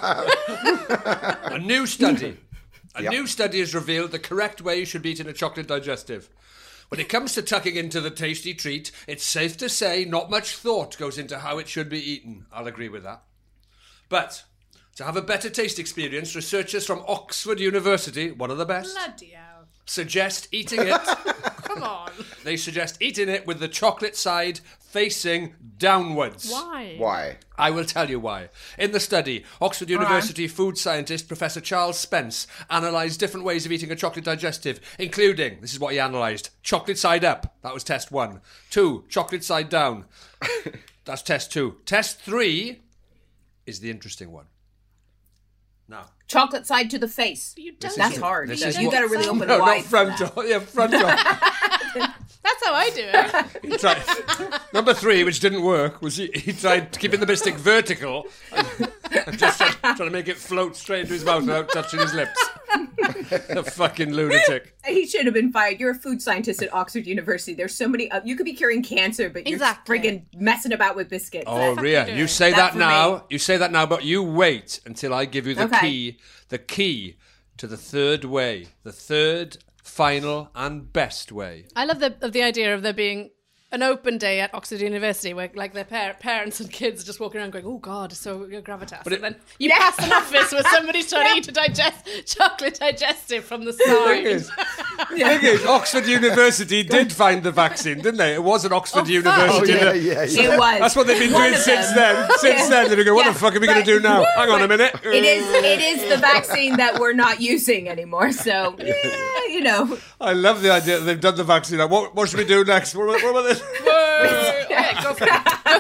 S6: this.
S5: A new study. A
S7: Yep.
S5: new study has revealed the correct way you should be eating a chocolate digestive. When it comes to tucking into the tasty treat, it's safe to say not much thought goes into how it should be eaten. I'll agree with that. But to have a better taste experience, researchers from Oxford University, one of the best,
S6: Bloody hell.
S5: suggest eating it.
S6: Come on.
S5: They suggest eating it with the chocolate side facing downwards.
S6: Why?
S7: Why?
S5: I will tell you why. In the study, Oxford University food scientist Professor Charles Spence analysed different ways of eating a chocolate digestive, including, this is what he analysed, chocolate side up. That was test one. Two, chocolate side down. That's test two. Test three is the interesting one. Now,
S8: Chocolate side to the face.
S6: You don't
S8: That's
S6: do-
S8: hard.
S5: this
S8: You
S5: is
S8: you
S5: what-
S8: got to really open
S5: no,
S8: wide.
S5: not front
S8: for that.
S5: door. Yeah, front door.
S6: That's how I do it.
S5: He tried. Number three, which didn't work, was he, he tried keeping the biscuit vertical and, and just tried, trying to make it float straight into his mouth without touching his lips. The fucking lunatic.
S8: He should have been fired. You're a food scientist at Oxford University. There's so many. Uh, you could be curing cancer, but you're
S6: Exactly.
S8: friggin' messing about with biscuits.
S5: Oh, Rhea,
S6: doing?
S5: you say
S8: That's
S5: that
S8: for
S5: now.
S8: me.
S5: You say that now, but you wait until I give you the
S8: Okay.
S5: key. The key to the third way. The third, final, and best way.
S6: I love the of the idea of there being an open day at Oxford University where like their par- parents and kids are just walking around going, oh God, so gravitas.
S5: But it-
S6: and then you pass an office where somebody's trying to eat a digest- chocolate digestive from the
S5: Thing
S6: side.
S5: is, thing is, Oxford University did find the vaccine, didn't they? It was an Oxford
S6: Oh,
S5: University.
S7: Oh, yeah, yeah, yeah.
S8: It was.
S5: That's what they've been
S8: One
S5: doing
S8: of
S5: since
S8: them.
S5: then. Since
S8: Yeah.
S5: then, they've been going, what
S8: Yeah,
S5: the fuck are we going
S8: but-
S5: to do now? Hang on a minute.
S8: It is. It is the vaccine that we're not using anymore. So, yeah, you know.
S5: I love the idea that they've done the vaccine. Like, what, what should we do next? What, what about this?
S6: Whoa. Okay, go for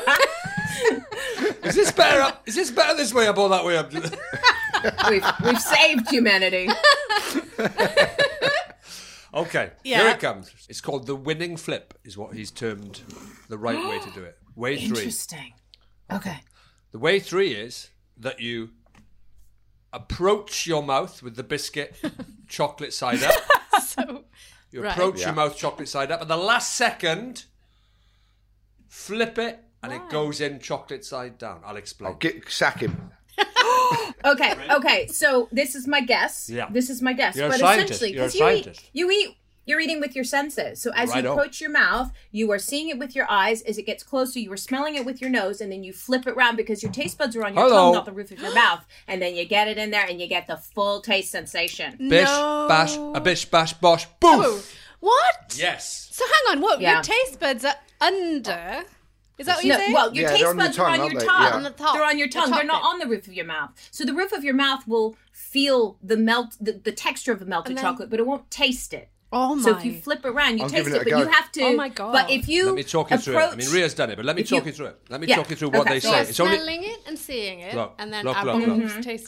S6: it.
S5: Is this better up? Is this better this way up or that way up?
S8: We've, we've saved humanity.
S5: Okay,
S6: Yeah.
S5: here it comes. It's called the winning flip, is what he's termed the right way to do it. Way three.
S8: Interesting. Okay.
S5: The way three is that you approach your mouth with the biscuit chocolate side up.
S6: So,
S5: You
S6: Right.
S5: approach
S7: Yeah.
S5: your mouth chocolate side up, and the last second, flip it, and it goes in chocolate side down. I'll explain.
S7: Get sack him.
S8: Okay. Okay. So this is my guess.
S5: Yeah.
S8: This is my guess.
S5: You're a
S8: but
S5: scientist.
S8: essentially,
S5: You're a
S8: 'cause you eat,
S5: scientist.
S8: you eat, you're eating with your senses. So as
S5: Righto.
S8: you approach your mouth, you are seeing it with your eyes. As it gets closer, you are smelling it with your nose, and then you flip it around because your taste buds are on your
S5: Hello.
S8: tongue, not the roof of your mouth. And then you get it in there, and you get the full taste sensation.
S5: Bish,
S6: No.
S5: bash, a bish, bash, bosh, boom!
S6: Oh, what?
S5: Yes.
S6: So hang on, what?
S8: Yeah.
S6: Your taste buds are under? Is that what you
S8: No,
S6: say?
S8: well, your
S7: Yeah,
S8: taste
S7: they're on your
S8: buds
S7: tongue,
S8: are on
S7: aren't
S8: your
S7: they?
S8: tongue.
S7: Yeah.
S6: On the top.
S8: They're on your
S6: The
S8: tongue. They're not
S6: chocolate.
S8: on the roof of your mouth. So the roof of your mouth will feel the melt, the, the texture of a melted
S6: And then-
S8: chocolate, but it won't taste it.
S6: Oh my.
S8: So if you flip it around, you
S7: I'm
S8: taste
S7: giving
S8: it,
S7: it a
S8: but you
S7: go.
S8: have to.
S6: Oh my God.
S8: But if you
S5: Let me talk you through it. I mean, Rhea's done it, but let me
S8: if you-
S5: talk you through it. Let me
S8: Yeah.
S5: talk you through what
S8: Okay.
S5: they
S8: So
S5: say.
S6: You're
S5: it's only
S6: smelling it and seeing it,
S5: Look,
S6: and then
S5: look,
S6: I'm
S5: look, look.
S8: Mm-hmm.
S6: tasting it.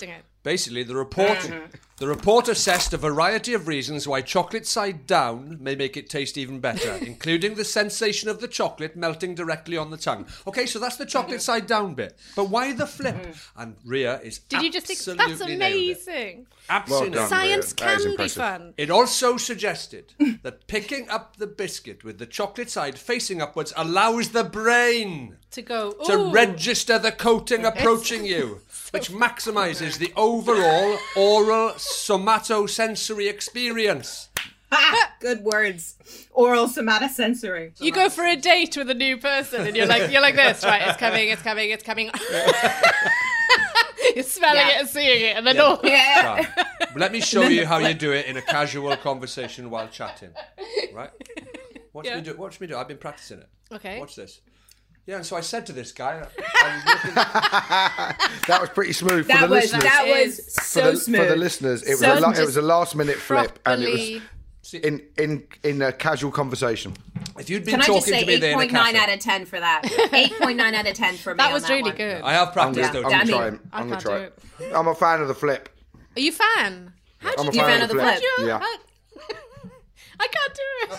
S5: Basically, the report the report assessed a variety of reasons why chocolate side down may make it taste even better, including the sensation of the chocolate melting directly on the tongue. Okay, so that's the chocolate side down bit. But why the flip? And Rhea is
S6: Did you just think
S5: absolutely
S6: that's
S5: nailed it.
S6: amazing?
S5: Absolutely.
S7: Well done,
S6: Science
S7: Rhea. That is
S6: can be
S7: impressive.
S6: fun.
S5: It also suggested that picking up the biscuit with the chocolate side facing upwards allows the brain
S6: To go,
S5: to
S6: ooh.
S5: register the coating approaching you, which maximizes the overall oral somatosensory experience.
S8: Good words. Oral somatosensory.
S6: You go for a date with a new person and you're like, you're like this, right? It's coming, it's coming, it's coming. You're smelling
S8: Yeah.
S6: it and seeing it, and then all.
S8: Yeah.
S5: Right. Let me show you how you do it in a casual conversation while chatting. Right? Watch
S6: Yeah.
S5: me do it. Watch me do it. I've been practicing it.
S6: Okay.
S5: Watch this. Yeah, and so I said to this guy, I'm looking,
S7: That was pretty smooth for
S8: That
S7: the
S8: was
S7: listeners.
S8: that was
S7: for,
S8: so
S7: the,
S8: smooth.
S7: for the listeners, it was
S8: So
S7: a la- it
S8: just
S7: was a last minute flip, and it
S6: properly-
S7: was in in in a casual conversation.
S5: if you'd been
S8: Can I
S5: talking
S8: just say
S5: to me there
S8: eight
S5: in a
S8: point nine
S5: cafe,
S8: out of ten for that? eight point nine out of ten for me.
S6: That
S8: on
S6: was
S8: that
S6: really
S8: one.
S6: good.
S5: I have
S7: I'm
S5: practiced
S7: gonna,
S5: those.
S7: I'm
S8: Damn
S7: gonna try
S8: it.
S7: it.
S6: I
S7: I'm gonna
S6: can't
S7: try
S6: do
S7: it. I'm a fan of the flip.
S6: Are you fan? How
S7: I'm a
S6: do
S8: you
S7: fan
S8: fan
S7: of
S8: of
S7: the
S8: the
S7: flip.
S8: flip?
S7: Yeah.
S6: I, I can't do it.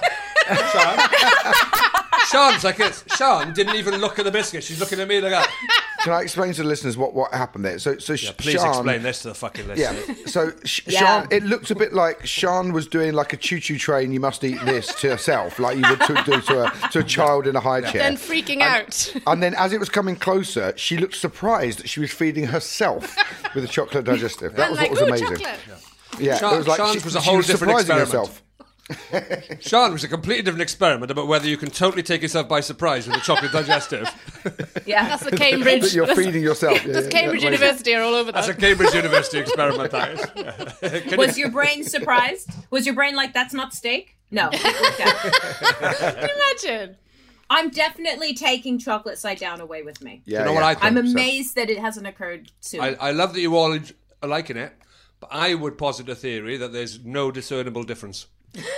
S5: Sean's like this. Sean didn't even look at the biscuit. She's looking at me like that.
S7: Can I explain to the listeners what, what happened there? So so
S5: Yeah, please
S7: Sean,
S5: explain this to the fucking
S7: Yeah.
S5: listeners.
S7: So Sh-
S8: Yeah.
S7: Sean, it looked a bit like Sean was doing like a choo-choo train. You must eat this to herself, like you would to, do to a to a child in a high chair.
S6: Then freaking out.
S7: And then, as it was coming closer, she looked surprised that she was feeding herself with a chocolate digestive. That
S6: And
S7: was
S6: like,
S7: what was
S6: ooh,
S7: amazing.
S6: chocolate.
S7: Yeah,
S5: Sean-
S7: it was like
S5: Sean's
S7: she
S5: was a
S7: she
S5: whole different
S7: surprising
S5: experiment.
S7: herself.
S5: Sean was a completely different experiment about whether you can totally take yourself by surprise with a chocolate digestive.
S8: Yeah.
S6: That's the Cambridge.
S7: That you're
S6: that's-
S7: feeding yourself. Yeah,
S6: That's
S7: yeah,
S6: Cambridge
S7: amazing.
S6: University are all over that.
S5: That's a Cambridge University experiment, that is. Can
S8: Was
S5: you-
S8: your brain surprised? Was your brain like, that's not steak? No. It worked out.
S6: Can you imagine?
S8: I'm definitely taking chocolate side down away with me.
S7: Yeah,
S5: You know
S7: yeah.
S5: what I think?
S8: I'm
S5: So-
S8: amazed that it hasn't occurred soon.
S5: I, I love that you all en- are liking it, but I would posit a theory that there's no discernible difference.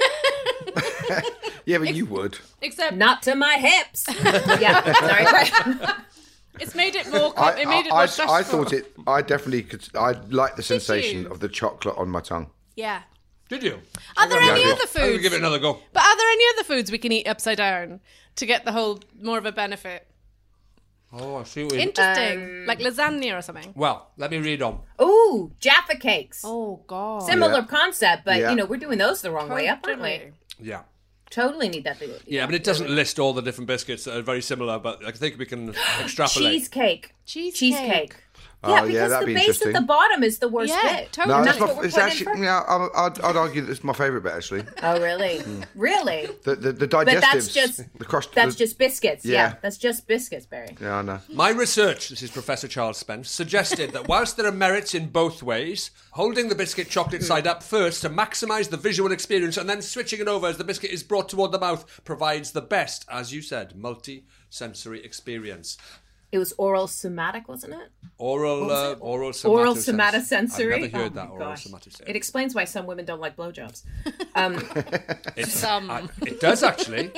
S7: Yeah, but you would.
S6: Except
S8: Not to my hips. Yeah, sorry.
S6: it's made it more. Com-
S7: I,
S6: it made it
S7: I,
S6: more
S7: I,
S6: stressful.
S7: I thought it. I definitely could. I like the sensation
S6: you?
S7: of the chocolate on my tongue.
S6: Yeah.
S5: Did you?
S6: Are there
S7: Yeah, I
S6: any
S7: did.
S6: other
S5: I'm going to
S6: foods?
S5: give it another go.
S6: But are there any other foods we can eat upside down to get the whole more of a benefit?
S5: Oh, I see what you...
S6: Interesting, like lasagna or something.
S5: Well, let me read on.
S8: Ooh, Jaffa cakes.
S6: Oh God.
S8: Similar
S7: Yeah.
S8: concept, but
S7: Yeah.
S8: you know, we're doing those the wrong way up, aren't we?
S6: Totally.
S5: Yeah.
S8: Totally need that.
S5: Yeah, but it doesn't list all the different biscuits that are very similar, but I think we can extrapolate.
S8: Cheesecake.
S6: Cheesecake.
S8: Cheesecake.
S7: Oh,
S8: Yeah,
S7: yeah,
S8: because
S7: that'd
S8: the
S7: be
S8: base
S7: interesting.
S8: at the bottom is the worst
S6: Yeah,
S8: bit.
S6: totally.
S7: No,
S8: That's
S7: that's
S8: what
S7: my,
S8: we're
S7: it's
S8: putting
S7: actually.
S8: in for-
S7: Yeah, I- I'd, I'd argue that it's my favourite bit actually.
S8: Oh, really? Really?
S7: The the, the
S8: But
S7: digestives.
S8: that's just
S7: the crust.
S8: that's
S7: the-
S8: just biscuits. Yeah.
S7: Yeah.
S8: that's just biscuits, Barry.
S7: Yeah, I know.
S5: My research, this is Professor Charles Spence, suggested that whilst there are merits in both ways, holding the biscuit chocolate side up first to maximise the visual experience and then switching it over as the biscuit is brought toward the mouth provides the best, as you said, multi-sensory experience.
S8: It was oral somatic, wasn't it?
S5: Oral, uh, oral,
S8: Oral
S5: somatosens-
S8: somatosensory.
S5: I've never heard
S8: Oh
S5: that,
S8: my
S5: oral
S8: gosh.
S5: somatosensory.
S8: It explains why some women don't like blowjobs. Um,
S5: It's,
S6: Some.
S5: I- it does actually.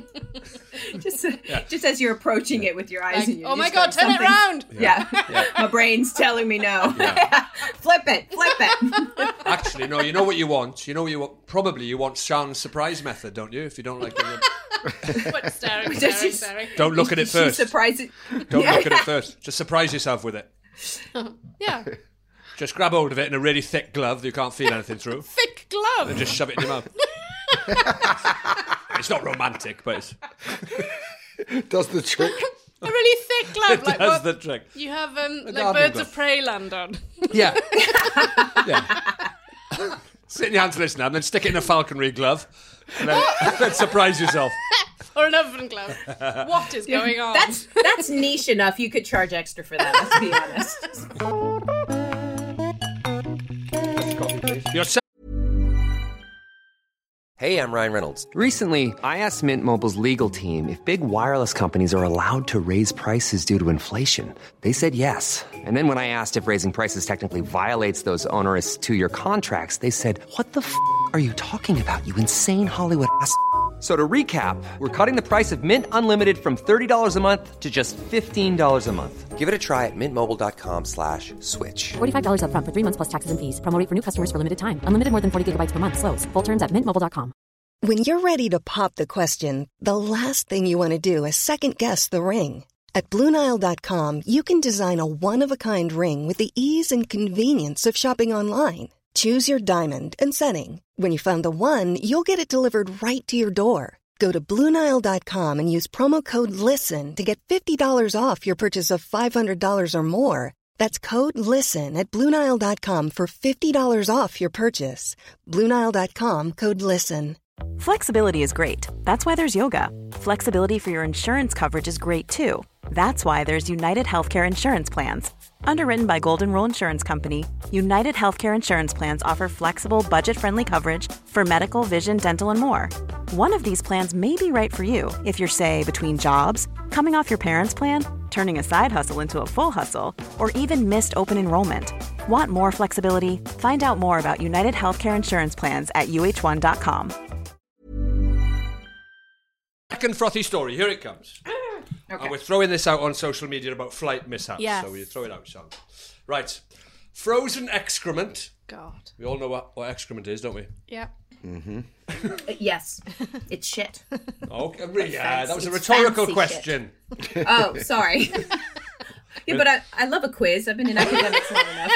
S8: just, just as you're approaching it with your eyes,
S6: Like,
S8: and you
S6: oh my
S8: just
S6: God,
S8: go,
S6: turn it
S8: "Something's-"
S6: round.
S8: Yeah, my brain's telling me no. Flip it, flip it.
S5: Actually, no, you know what you want? You know what you want? Probably you want Sean's surprise method, don't you? If you don't like it.
S6: What staring,
S8: Does
S6: staring,
S8: she-
S6: staring.
S5: Don't look at it
S8: She's
S5: first.
S8: surprising.
S5: Don't
S8: Yeah.
S5: look at it first. Just surprise yourself with it.
S6: Yeah.
S5: Just grab hold of it in a really thick glove that you can't feel anything through.
S6: Thick glove.
S5: And just shove it in your mouth. It's not romantic, but it's,
S7: Does the trick?
S6: A really thick glove,
S5: it
S6: like
S5: does
S6: what
S5: the trick.
S6: you have, um, like
S5: gardening
S6: birds
S5: glove.
S6: of prey land on.
S5: Yeah. Yeah. Sit in your hands, listener, and then stick it in a falconry glove. And then, then surprise yourself.
S6: Or an oven glove. What is going on?
S8: That's that's niche enough. You could charge extra for that. Let's be honest.
S5: You're
S2: Hey, I'm Ryan Reynolds. Recently, I asked Mint Mobile's legal team if big wireless companies are allowed to raise prices due to inflation. They said yes. And then when I asked if raising prices technically violates those onerous two-year contracts, they said, "What the f*** are you talking about, you insane Hollywood ass f- So to recap, we're cutting the price of Mint Unlimited from thirty dollars a month to just fifteen dollars a month. Give it a try at mintmobile.com slash switch.
S3: forty-five dollars up front for three months plus taxes and fees. Promo rate for new customers for limited time. Unlimited more than forty gigabytes per month. Slows full terms at mint mobile dot com.
S9: When you're ready to pop the question, the last thing you want to do is second-guess the ring. At Blue Nile dot com, you can design a one-of-a-kind ring with the ease and convenience of shopping online. Choose your diamond and setting. When you find the one, you'll get it delivered right to your door. Go to Blue Nile dot com and use promo code LISTEN to get fifty dollars off your purchase of five hundred dollars or more. That's code LISTEN at Blue Nile dot com for fifty dollars off your purchase. Blue Nile dot com, code LISTEN.
S10: Flexibility is great. That's why there's yoga. Flexibility for your insurance coverage is great too. That's why there's United Healthcare Insurance Plans. Underwritten by Golden Rule Insurance Company, United Healthcare Insurance Plans offer flexible, budget-friendly coverage for medical, vision, dental, and more. One of these plans may be right for you if you're, say, between jobs, coming off your parents' plan, turning a side hustle into a full hustle, or even missed open enrollment. Want more flexibility? Find out more about United Healthcare Insurance Plans at U H one dot com.
S5: Second frothy story, here it comes.
S8: Okay.
S5: And we're throwing this out on social media about flight mishaps.
S6: Yes.
S5: So we throw it out, Sean. Right. Frozen excrement.
S6: God.
S5: We all know what, what excrement is, don't we?
S6: Yeah.
S8: Uh, yes, it's shit.
S5: Okay, really, yeah, that was a
S8: It's
S5: retaurical
S8: fancy
S5: question.
S8: Oh, sorry. Yeah, but I, I love a quiz. I've been in academics long enough.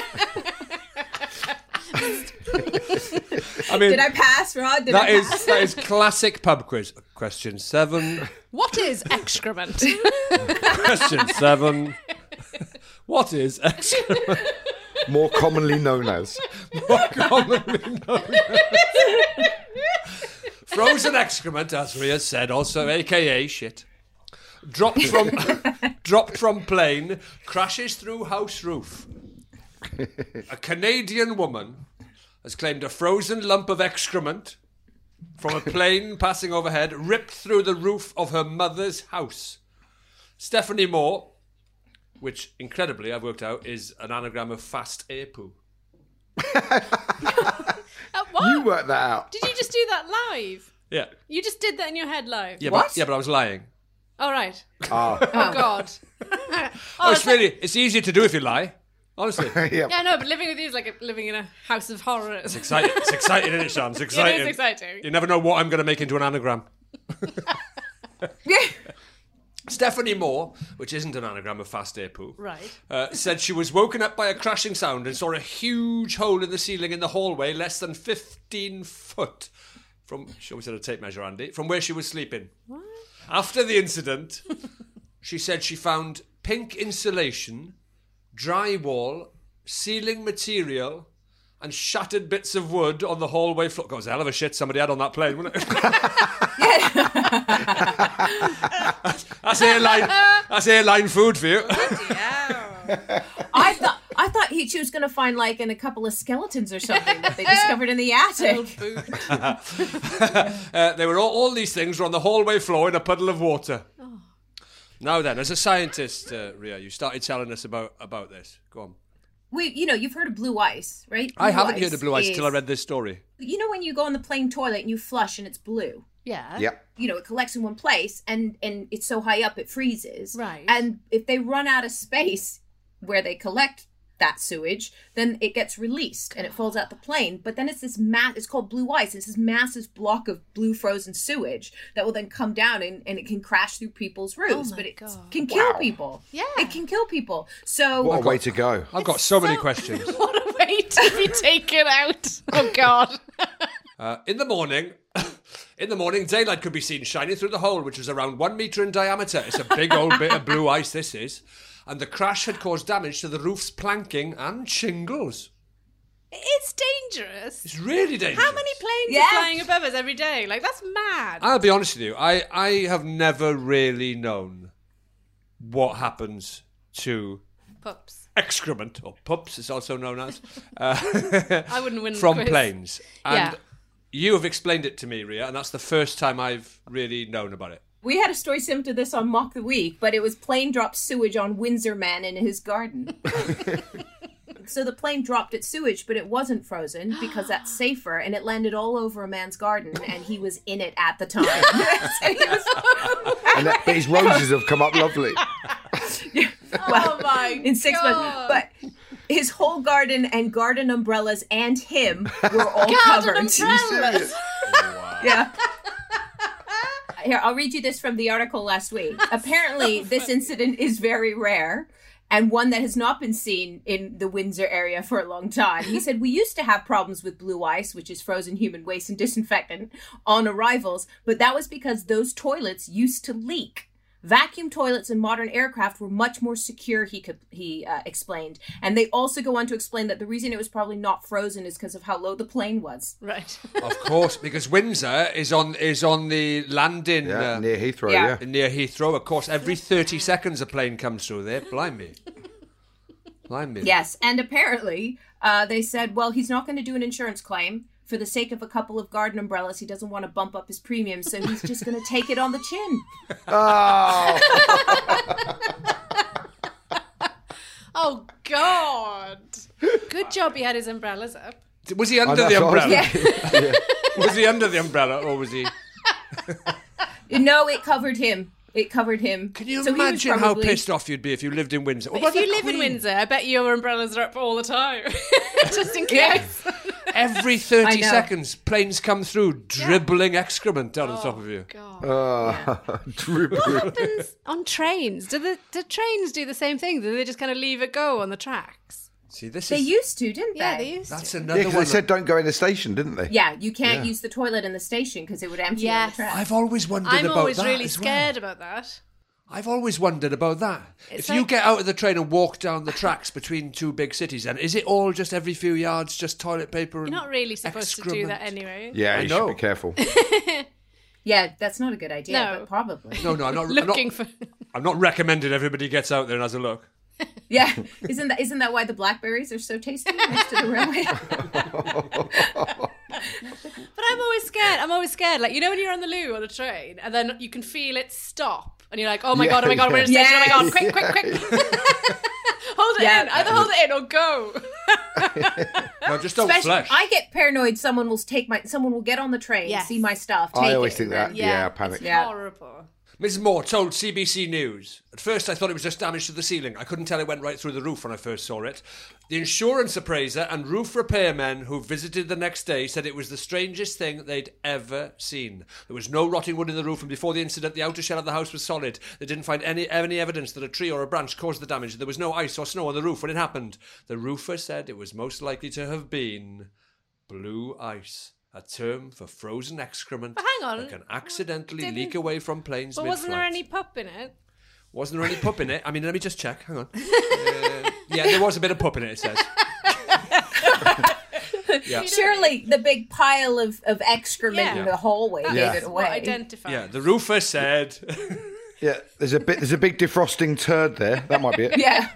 S5: I mean,
S8: Did I pass, Rod? Did
S5: that
S8: I
S5: is
S8: pass?
S5: that is classic pub quiz. Question seven.
S6: What is excrement?
S5: Question seven. What is excrement?
S7: More commonly known as.
S5: More commonly known as. Frozen excrement, as Rhea said, also A K A shit. Dropped from dropped from plane, crashes through house roof. A Canadian woman has claimed a frozen lump of excrement from a plane passing overhead ripped through the roof of her mother's house. Stephanie Moore, which incredibly I've worked out is an anagram of fast air poo.
S6: Uh, what?
S7: You worked that out.
S6: Did you just do that live?
S5: Yeah.
S6: You just did that in your head live?
S5: Yeah,
S8: What?
S5: But, yeah, but I was lying.
S6: Oh, right.
S7: Oh.
S6: Oh, God.
S5: Oh, it's really, it's easier to do if you lie. Honestly.
S7: Yeah.
S6: Yeah, no, but living with you is like living in a house of horrors.
S5: It's exciting, it's exciting, isn't it, Sean? It's exciting.
S6: It is exciting.
S5: You never know what I'm going to make into an anagram. Stephanie Moore, which isn't an anagram of fast air poo,
S6: Right.
S5: uh, said she was woken up by a crashing sound and saw a huge hole in the ceiling in the hallway less than fifteen foot from, shall we say a tape measure, Andy, from where she was sleeping. What? After the incident, she said she found pink insulation, drywall, ceiling material, and shattered bits of wood on the hallway floor. God, it was a hell of a shit somebody had on that plane, wasn't it? That's airline. That's airline food for you.
S8: I thought I thought he, she was going to find like in a couple of skeletons or something that they discovered in the attic.
S5: uh, they were all, all these things were on the hallway floor in a puddle of water. Oh. Now then, as a scientist, uh, Rhea, you started telling us about about this. Go on.
S8: We, you know, you've heard of blue ice, right? Blue
S5: I haven't
S8: ice
S5: heard of blue ice
S8: is-
S5: until I read this story.
S8: You know when you go on the plane toilet and you flush and it's blue?
S6: Yeah.
S7: Yep.
S8: You know, it collects in one place and, and it's so high up it freezes.
S6: Right.
S8: And if they run out of space where they collect that sewage, then it gets released and it falls out the plane. But then it's this mass, it's called blue ice. It's this massive block of blue frozen sewage that will then come down and, and it can crash through people's roofs.
S6: Oh my
S8: but it
S6: God.
S8: can kill
S7: Wow.
S8: people.
S6: Yeah.
S8: It can kill people. So
S7: What a way to go.
S5: I've got so, many questions.
S6: What a way to be taken out. Oh, God.
S5: Uh, in the morning, in the morning, daylight could be seen shining through the hole, which was around one metre in diameter. It's a big old bit of blue ice, this is. And the crash had caused damage to the roof's planking and shingles.
S6: It's dangerous.
S5: It's really dangerous.
S6: How many planes
S8: Yeah.
S6: are flying above us every day? Like, that's mad.
S5: I'll be honest with you, I, I have never really known what happens to
S6: Pups.
S5: excrement, or pups, it's also known as, uh,
S6: I wouldn't win the
S5: from
S6: quiz.
S5: planes. And
S6: Yeah.
S5: you have explained it to me, Rhea, and that's the first time I've really known about it.
S8: we had a story similar to this on Mock the Week, but it was plane dropped sewage on Windsor man in his garden. so the plane dropped its sewage, but it wasn't frozen because that's safer, and it landed all over a man's garden, and he was in it at the time. So he was-
S7: And that, but his roses have come up lovely.
S8: well,
S6: Oh my
S8: in six
S6: God.
S8: months, but his whole garden and garden umbrellas and him were all
S6: Garden
S8: covered.
S6: umbrellas.
S8: Yeah. Here, I'll read you this from the article last week. Apparently, this incident is very rare and one that has not been seen in the Windsor area for a long time. He said, we used to have problems with blue ice, which is frozen human waste and disinfectant, on arrivals, but that was because those toilets used to leak. Vacuum toilets in modern aircraft were much more secure, he could, he uh, explained. And they also go on to explain that the reason it was probably not frozen is because of how low the plane was.
S6: Right.
S5: Of course, because Windsor is on is on the landing
S7: Yeah,
S5: uh,
S7: near Heathrow,
S8: Yeah.
S7: yeah.
S5: near Heathrow. Of course, every thirty seconds a plane comes through there. Blimey. Blimey.
S8: Yes, and apparently uh, they said, well, he's not going to do an insurance claim. For the sake of a couple of garden umbrellas, he doesn't want to bump up his premium, so he's just going to take it on the chin.
S7: Oh,
S6: Oh, God. Good job he had his umbrellas up.
S5: Was he under
S7: Oh,
S5: the
S7: that's what I was
S5: umbrella? Was he under the umbrella, or was he?
S8: No, it covered him. It covered him.
S5: Can you
S8: So he was
S5: imagine
S8: probably-
S5: how pissed off you'd be if you lived in Windsor? What
S6: If
S5: about
S6: you
S5: the
S6: live in
S5: Queen?
S6: Windsor, I bet your umbrellas are up all the time. Just in case.
S8: Yes.
S5: Every thirty
S8: I know.
S5: seconds, planes come through dribbling excrement down on top of you.
S6: God.
S7: uh, dribbling.
S6: What happens on trains? Do the do trains do the same thing? Do they just kind of leave it go on the tracks?
S5: See, this
S8: They
S5: is
S8: used to, didn't
S6: Yeah,
S8: they?
S6: they used
S5: that's
S6: to.
S7: Yeah,
S5: another
S7: because
S5: one.
S7: they said don't go in the station, didn't they?
S8: Yeah, you can't
S7: Yeah.
S8: use the toilet in the station because it would empty
S6: Yes.
S8: on the track.
S5: I've always wondered
S6: I'm
S5: about
S6: always
S5: that
S6: really
S5: as well.
S6: scared about that.
S5: I've always wondered about that.
S6: It's
S5: if you
S6: like-
S5: get out of the train and walk down the tracks between two big cities, then is it all just every few yards, just toilet paper and
S6: You're not really supposed to do
S5: excrement?
S6: that anyway.
S7: Yeah,
S5: I
S7: you
S5: know.
S7: should be careful.
S8: Yeah, that's not a good idea,
S6: No.
S8: but probably.
S5: No, no, I'm not.
S6: Looking
S5: I'm not,
S6: for.
S5: I'm not recommending everybody gets out there and has a look.
S8: Yeah, isn't that isn't that why the blackberries are so tasty next to the railway?
S6: But I'm always scared. I'm always scared. Like, you know when you're on the loo on a train and then you can feel it stop and you're like, oh my
S7: Yeah,
S6: God, oh my God, we're in a
S8: yeah.
S6: station. Oh my God,
S8: Yes.
S6: quick, quick, quick. Hold it
S8: Yeah.
S6: in. Either hold it in or go.
S5: No, just don't
S8: Especially,
S5: flush.
S8: I get paranoid. Someone will take my. Someone will get on the train,
S6: Yes.
S8: see my stuff. Take
S7: I always
S8: it,
S7: think
S8: and
S7: that.
S8: then-
S7: Yeah, panic.
S6: It's
S8: Yeah.
S6: horrible.
S5: Missus Moore told C B C News. At first, I thought it was just damage to the ceiling. I couldn't tell it went right through the roof when I first saw it. The insurance appraiser and roof repairmen who visited the next day said it was the strangest thing they'd ever seen. There was no rotting wood in the roof, and before the incident, the outer shell of the house was solid. They didn't find any any evidence that a tree or a branch caused the damage. There was no ice or snow on the roof when it happened. The roofer said it was most likely to have been blue ice. A term for frozen excrement
S6: But hang on.
S5: that can accidentally
S6: Didn't-
S5: leak away from planes
S6: But
S5: mid-flight.
S6: wasn't there any pup in it?
S5: Wasn't there any pup in it? I mean, let me just check. Hang on. Uh, yeah, there was a bit of pup in it, it says. Yeah.
S8: Surely the big pile of, of excrement
S6: Yeah.
S8: in the hallway
S6: That
S8: gave
S6: is
S8: it
S6: what
S8: away.
S6: identified.
S5: Yeah, the roofer said.
S7: Yeah, there's a bit. There's a big defrosting turd there. That might be it.
S8: Yeah.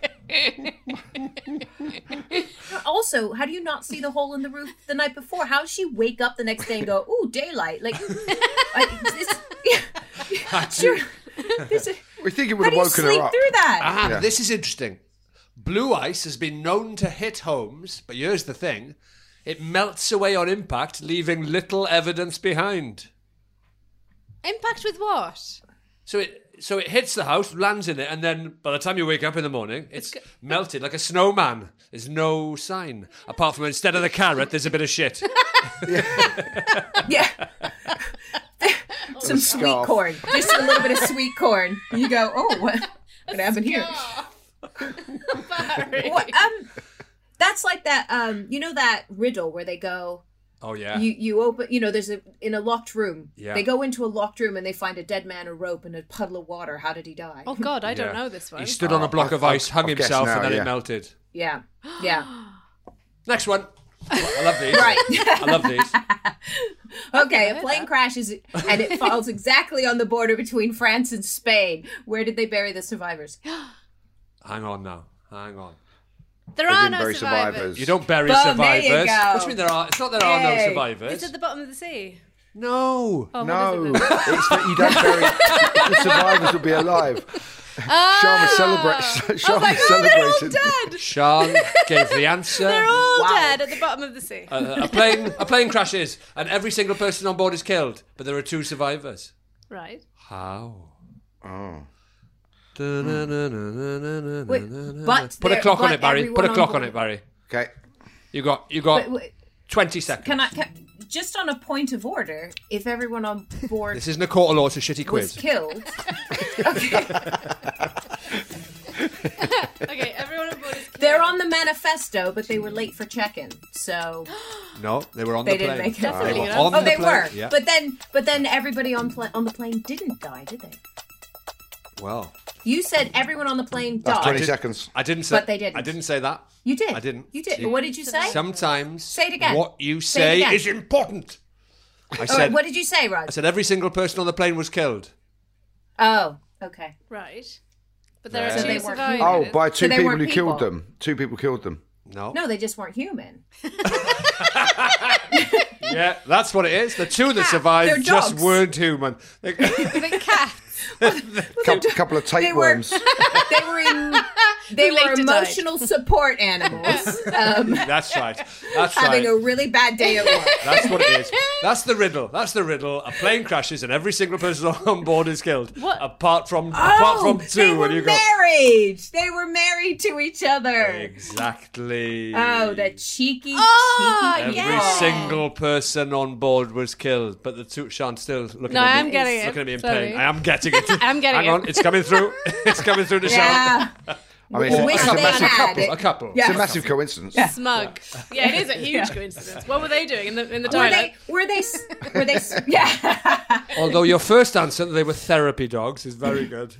S8: Also, how do you not see the hole in the roof the night before? How does she wake up the next day and go, "Ooh, daylight"? Like, I, this, sure. This,
S7: We think it
S8: how
S7: would
S8: do
S7: have
S8: you
S7: woken
S8: sleep
S7: her up.
S8: through that?
S5: Ah,
S7: Yeah.
S5: this is interesting. Blue ice has been known to hit homes, but here's the thing. It melts away on impact, leaving little evidence behind.
S6: Impact with what?
S5: So it so it hits the house, lands in it, and then by the time you wake up in the morning, it's melted like a snowman. There's no sign. Apart from instead of the carrot, there's a bit of shit.
S8: Yeah. Some
S7: scarf.
S8: sweet corn. Just a little bit of sweet corn. And you go, "Oh, what, what happened here?"
S6: Barry.
S8: What, um, that's like that. Um, you know that riddle where they go.
S5: Oh, yeah.
S8: You you open. You know, there's a in a locked room.
S5: Yeah.
S8: They go into a locked room and they find a dead man, a rope, and a puddle of water. How did he die?
S6: Oh God, I don't
S5: Yeah.
S6: know this one.
S5: He stood on a block
S7: I-
S5: of
S7: I-
S5: ice, hung
S7: I've guessed
S5: himself,
S7: now,
S5: and then
S7: yeah.
S5: it melted.
S8: Yeah. Yeah.
S5: Next one. I love these.
S8: Right.
S5: I love these.
S8: Okay, a plane crashes and it falls exactly on the border between France and Spain. Where did they bury the survivors?
S5: Hang on now. Hang on.
S6: There
S7: They
S6: are
S7: didn't
S6: no
S7: bury
S6: survivors.
S7: survivors.
S5: You don't bury
S8: Boom, there
S5: survivors.
S8: you go.
S5: What do you mean there are? It's not there are no
S8: Yay.
S5: survivors.
S6: It's at the bottom of the sea.
S5: No.
S6: Oh,
S7: No,
S6: what is it then?
S7: it's that you don't bury. The survivors will be alive. Sean was celebrating. Sean
S6: like,
S7: was
S6: oh, they're all
S7: celebrating.
S6: dead.
S5: Sean gave the answer.
S6: They're all
S8: Wow.
S6: dead at the bottom of the sea.
S5: Uh, a plane, a plane crashes, and every single person on board is killed, but there are two survivors.
S6: Right.
S5: How?
S7: Oh.
S8: Wait, but
S5: Put a
S8: there-
S5: clock on
S8: but
S5: it, Barry. Put
S8: everyone
S5: a clock on
S8: board-
S5: it, Barry.
S7: Okay.
S5: You got, you got
S8: Wait, wait,
S5: twenty seconds.
S8: Can I? Can, just on a point of order, if everyone on board
S5: This isn't a court of law; it's a shitty
S8: was
S5: quiz.
S8: killed, okay,
S6: Okay, everyone on board is clear.
S8: they're on the manifesto, but they were late for check-in, so
S5: No, they were on
S8: they
S5: the
S8: didn't
S5: plane.
S8: make it.
S6: That's
S5: They
S6: really
S5: were
S6: good.
S5: on
S8: Oh,
S5: the
S8: they
S5: plane.
S8: were.
S5: Yeah.
S8: But then, but then everybody on pla- on the plane didn't die, did they?
S5: Well,
S8: You said everyone on the plane
S7: That's
S8: died.
S7: twenty seconds.
S5: I didn't say.
S8: But they didn't.
S5: I didn't say that.
S8: You did.
S5: I didn't.
S8: You did.
S5: You-
S8: What did you say?
S5: Sometimes
S8: Say it again.
S5: what you
S8: Say it
S5: say
S8: again.
S5: is important. I
S8: All right,
S5: said.
S8: what did you say, Rod?
S5: I said every single person on the plane was killed.
S8: Oh, okay.
S6: Right. But there
S5: So
S6: are two
S8: they weren't
S6: survivors.
S7: Oh, by two
S8: they
S7: people
S8: weren't
S7: who killed
S8: people.
S7: them. Two people killed them.
S5: No.
S8: No, they just weren't human.
S5: Yeah, that's what it is. The two that survived
S8: They're
S5: just
S8: dogs.
S5: weren't human. They-
S6: The cats.
S7: Couple, couple of
S8: They were.
S7: tapeworms.
S8: They were in. They
S6: Who
S8: were
S6: later died.
S8: emotional support animals, um,
S5: That's right. That's
S8: having
S5: right.
S8: a really bad day at work.
S5: That's what it is. That's the riddle. That's the riddle. A plane crashes and every single person on board is killed.
S6: What?
S5: Apart from apart
S8: Oh,
S5: from
S8: they
S5: two
S8: were
S5: when you go.
S8: married. They were married to each other.
S5: Exactly.
S8: Oh, the cheeky,
S6: Oh,
S8: cheeky.
S5: Every
S6: yeah.
S5: single person on board was killed, but the two. Sean's still looking
S6: No,
S5: at me.
S6: I'm getting it.
S5: Looking at me in
S6: Sorry.
S5: pain. I am getting it.
S6: I'm getting
S5: Hang
S6: it.
S5: on, it's coming through. It's coming through the
S8: Yeah.
S5: Sean.
S7: I mean, it's,
S8: Wish
S7: it's a
S8: they
S7: massive
S8: had
S7: couple.
S8: it.
S5: A couple.
S8: Yeah.
S7: It's a massive coincidence.
S6: Smug. Yeah, it is a huge coincidence. What were they doing in the in the
S8: Were
S6: toilet?
S8: they? Were they? s- Were they? s- Yeah.
S5: Although your first answer that they were therapy dogs is very good.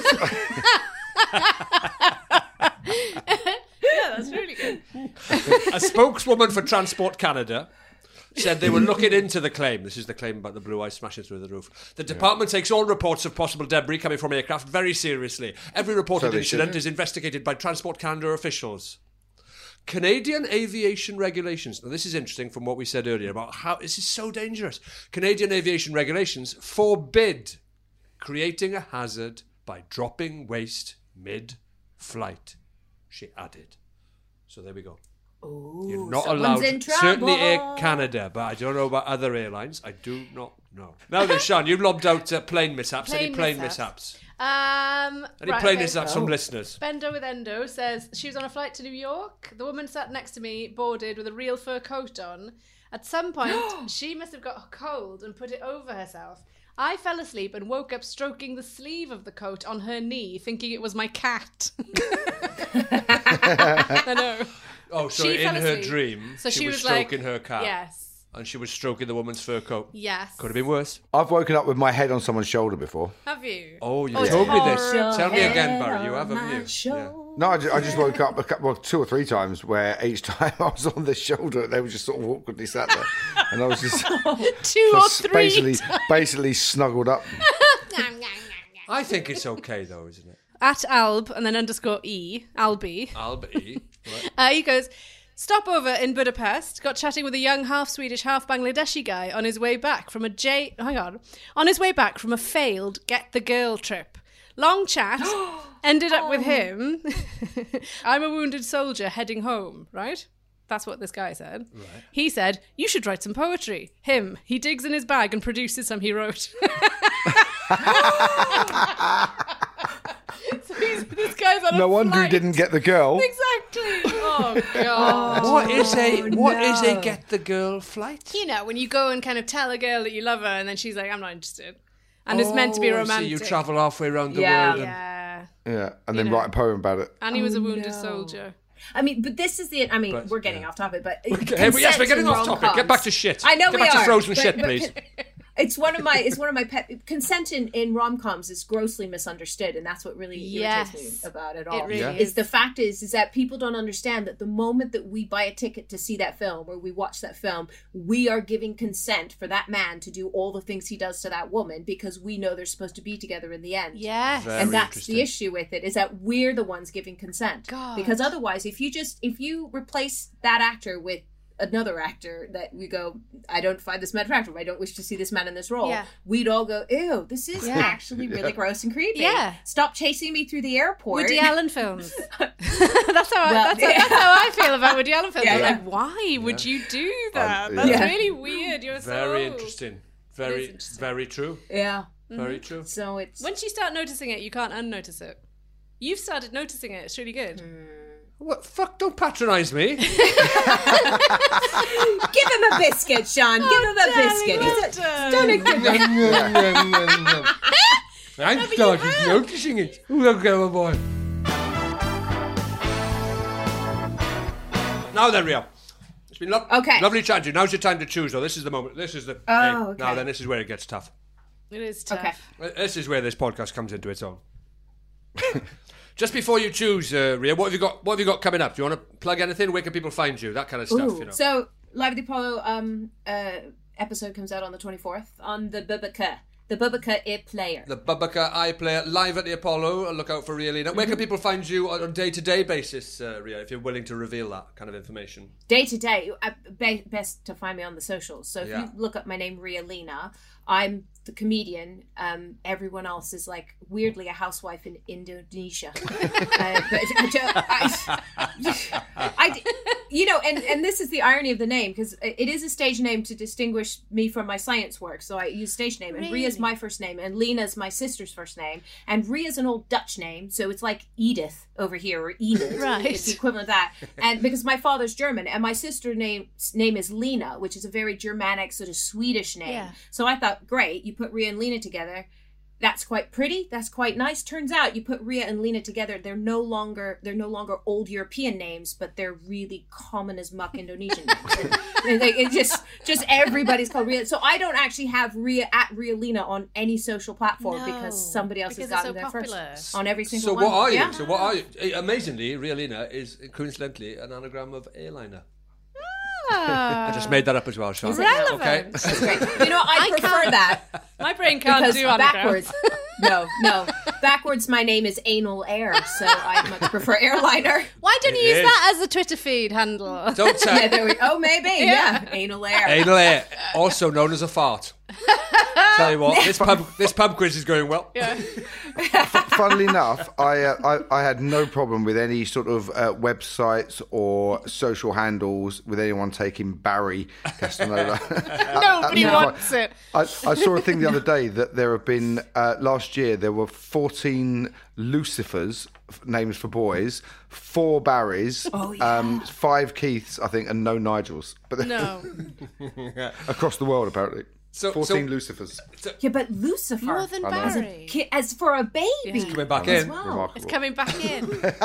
S6: Yeah, that's really good.
S5: A spokeswoman for Transport Canada said they were looking into the claim. This is the claim about the blue ice smashing through the roof. The department takes all reports of possible debris coming from aircraft very seriously. Every reported
S7: So they
S5: incident
S7: should.
S5: is investigated by Transport Canada officials. Canadian aviation regulations. Now, this is interesting from what we said earlier about how this is so dangerous. Canadian aviation regulations forbid creating a hazard by dropping waste mid-flight, she added. So there we go. You're not
S8: someone's
S5: allowed.
S8: in
S5: Certainly Air
S8: trouble.
S5: Canada, but I don't know about other airlines. I do not know. Now then, Sean, you lobbed out uh, plane mishaps. Any
S6: Plane
S5: plane
S6: mishaps.
S5: mishaps?
S6: Um,
S5: Any
S6: right,
S5: plane
S6: okay.
S5: mishaps from listeners?
S6: Bendo with Endo says she was on a flight to New York. The woman sat next to me, boarded with a real fur coat on. At some point, she must have got a cold and put it over herself. I fell asleep and woke up stroking the sleeve of the coat on her knee, thinking it was my cat. I know.
S5: Oh, so
S6: She
S5: in
S6: fell
S5: her
S6: asleep.
S5: dream,
S6: So
S5: she,
S6: she
S5: was,
S6: was like-
S5: stroking her cat.
S6: Yes.
S5: And she was stroking the woman's fur coat.
S6: Yes.
S5: Could have been worse.
S7: I've woken up with my head on someone's shoulder before.
S6: Have you?
S5: Oh, you
S6: Oh, it's
S5: told me this.
S6: horrible.
S5: Tell me again, Barry. You have, haven't you? Yeah.
S7: No, I just, I just woke up a couple, well, two or three times where each time I was on their shoulder, they were just sort of awkwardly sat there, and I was just,
S6: Two or
S7: just
S6: three.
S7: basically, basically snuggled up.
S5: I think it's okay, though, isn't it?
S6: At Alb and then underscore E, Albi.
S5: Albie. Right.
S6: Uh, he goes, stopover in Budapest, got chatting with a young half Swedish, half Bangladeshi guy on his way back from a J. Hang on. On his way back from a failed Get the Girl trip. Long chat, ended up with him. I'm a wounded soldier heading home, right? That's what this guy said. Right. He said, you should write some poetry. Him, he digs in his bag and produces some he wrote. So he's, this guy's on a
S7: No wonder he
S6: flight.
S7: didn't get the girl.
S6: Exactly. Oh, God.
S5: What is a what is
S8: no.
S5: a get the girl flight?
S6: You know, when you go and kind of tell a girl that you love her and then she's like, I'm not interested. And it's meant to be
S5: Oh, I see.
S6: romantic.
S5: You travel halfway around the
S8: Yeah.
S5: world. And
S6: Yeah.
S7: Yeah, and then
S6: know.
S7: write a poem about it.
S6: And he was a
S8: Oh,
S6: wounded
S8: no.
S6: soldier.
S8: I mean, but this is the. I mean,
S5: But,
S8: we're getting
S5: yeah.
S8: off topic, but
S5: Okay, but yes, we're getting off topic. Get back to shit.
S8: I know
S5: Get
S8: we
S5: back
S8: are.
S5: to frozen
S8: but-
S5: shit,
S8: but
S5: please.
S8: It's one of my. It's one of my pet. Consent in, in rom coms is grossly misunderstood, and that's what really irritates
S6: Yes.
S8: me about it all.
S6: really
S7: Yeah.
S8: Is the fact is is that people don't understand that the moment that we buy a ticket to see that film or we watch that film, we are giving consent for that man to do all the things he does to that woman because we know they're supposed to be together in the end.
S6: Yes.
S5: Very
S8: And that's
S5: interesting.
S8: the issue with it, is that we're the ones giving consent.
S6: God.
S8: Because otherwise, if you just if you replace that actor with another actor that we go, I don't find this man attractive. I don't wish to see this man in this role.
S6: Yeah.
S8: We'd all go, ew, this is
S6: Yeah.
S8: actually really gross and creepy.
S6: Yeah.
S8: Stop chasing me through the airport.
S6: Woody Allen films. that's how I,
S8: Well,
S6: that's, how,
S8: yeah.
S6: that's how I feel about Woody Allen films.
S8: Yeah,
S6: I'm
S8: yeah.
S6: like, why would you do that?
S7: Um,
S6: That's
S8: yeah.
S6: really weird. You're
S5: Very
S6: so
S5: interesting. Very,
S6: interesting.
S5: very true.
S8: Yeah.
S5: Very true.
S8: So it's...
S6: Once you start noticing it, you can't unnotice it. You've started noticing it. It's really good.
S5: What? Fuck, don't patronise me.
S8: Give him a biscuit, Sean. Give him a
S6: darling,
S8: biscuit.
S6: well
S8: He's a,
S6: done.
S8: done a good
S5: I started noticing it. Okay, my boy. Now then, Ria. It's been lo-
S8: Okay.
S5: lovely chatting to you. Now's your time to choose, though. This is the moment. This is the...
S8: Oh,
S5: hey,
S8: okay.
S5: Now then, this is where it gets tough.
S6: It is tough.
S8: Okay.
S5: This is where this podcast comes into its own. Just before you choose, uh, Ria, what have you got? What have you got coming up? Do you want to plug anything? Where can people find you? That kind of stuff.
S8: Ooh.
S5: You know.
S8: So, Live at the Apollo um, uh, episode comes out on the twenty-fourth on the Bubaka. The Bubaka I Player.
S5: The Bubaka iPlayer live at the Apollo. Look out for Ria Lina. Where can people find you on a day-to-day basis, uh, Ria, if you're willing to reveal that kind of information?
S8: Day to day, uh, be- best to find me on the socials. So if
S5: Yeah.
S8: you look up my name, Ria Lina, I'm the comedian. Um, everyone else is like weirdly a housewife in Indonesia. uh, but I, I, I, you know, and, and this is the irony of the name because it is a stage name to distinguish me from my science work. So I use stage name, and
S6: Really?
S8: Ria's my first name, and Lena's my sister's first name, and Ria's an old Dutch name, so it's like Edith over here or Enid.
S6: Right.
S8: It's the equivalent of that. And because my father's German, and my sister's name name is Lena, which is a very Germanic sort of Swedish name.
S6: Yeah.
S8: So I thought, great, you put Ria and Lena together. That's quite pretty. That's quite nice. Turns out, you put Ria and Lena together. They're no longer they're no longer old European names, but they're really common as muck Indonesian names. And, and they, it just just everybody's called Ria. So I don't actually have Ria at Ria Lena on any social platform
S6: No,
S8: because somebody else
S6: because
S8: has
S6: they're
S8: gotten
S6: so
S8: there
S6: popular.
S8: first on every single
S5: So
S8: one.
S5: what are you?
S8: Yeah.
S5: So what are you? Eh, Amazingly, Ria Lina is coincidentally an anagram of airliner. I just made that up as well, Sean.
S6: Relevant.
S5: Okay.
S8: You know, I,
S6: I
S8: prefer
S6: can't-
S8: that.
S6: My brain can't
S8: Because
S6: do anagrams.
S8: backwards, no, no, backwards. My name is Anal Air, so I much prefer airliner.
S6: Why don't you
S5: It
S6: use
S5: is.
S6: that as a Twitter feed handle?
S5: Don't tell.
S8: Yeah, there we, oh, maybe, yeah, Anal Air.
S5: Anal air, also known as a fart. Tell you what, this pub this pub quiz is going well.
S7: Funnily enough, I, uh, I I had no problem with any sort of uh, websites or social handles with anyone taking Barry Castaneda.
S6: Nobody
S7: No.
S6: wants it.
S7: I, I saw a thing the other day that there have been uh, last year there were fourteen Lucifers f- names for boys, four Barrys,
S8: Oh, yeah.
S7: um, five Keiths, I think, and no Nigels. But
S6: No.
S7: across the world apparently,
S5: So-
S7: fourteen
S5: so-
S7: Lucifers.
S8: Yeah, but Lucifer,
S6: More than
S7: I know.
S8: as, a
S6: Barry.
S8: ki- as for a baby,
S5: Coming back
S8: as
S5: in.
S8: well.
S7: Remarkable.
S6: It's coming back in.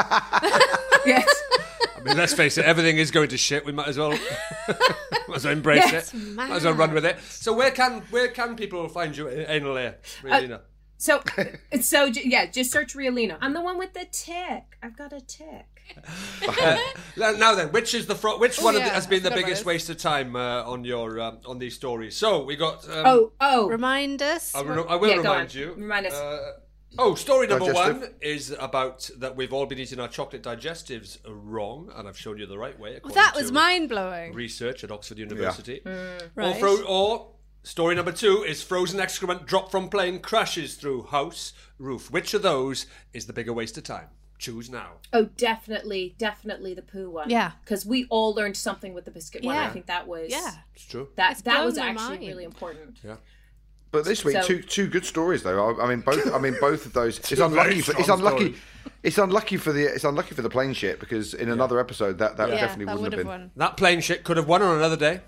S8: Yes.
S5: I mean, let's face it, everything is going to shit. We might as well, might as well embrace
S8: Yes.
S5: it. Might as well run with it. So where can where can people find you at Anal Air, Ria Lina?
S8: So, so j- yeah, just search Ria Lina. I'm the one with the tick. I've got a tick.
S5: Uh, now then, which is the fro- which
S6: Oh,
S5: one of the,
S6: yeah,
S5: has been the
S6: I forgot about
S5: biggest
S6: this.
S5: waste of time uh, on your um, on these stories? So we got. Um,
S8: Oh, oh.
S6: Remind us.
S5: I, will- I will
S8: Yeah, go
S5: remind
S8: on.
S5: you.
S8: Remind us.
S5: Uh, oh, story number
S7: Digestive.
S5: one is about that we've all been eating our chocolate digestives wrong, and I've shown you the right way.
S6: Well,
S5: according
S6: that was
S5: to
S6: mind blowing.
S5: research at Oxford University. Or,
S6: Right.
S5: fro- or story number two is frozen excrement dropped from plane crashes through house roof. Which of those is the bigger waste of time? Choose now.
S8: Oh, definitely, definitely the poo one.
S6: Yeah.
S8: Because we all learned something with the biscuit one.
S6: Yeah.
S8: I think that was
S6: Yeah.
S5: It's true.
S8: that
S6: It's
S8: that
S6: blown
S8: was
S6: my
S8: actually
S6: mind.
S8: really important.
S5: Yeah.
S7: But this week,
S8: So-
S7: two two good stories though. I, I mean, both. I mean, both of those. It's unlucky. For, it's
S5: strong
S7: unlucky.
S5: stories.
S7: It's unlucky for the. It's unlucky for the plane shit because in another episode that that
S6: Yeah,
S7: definitely
S6: that
S7: wouldn't
S6: would
S7: have
S6: have
S7: been.
S6: won.
S5: That plane shit could have won on another day.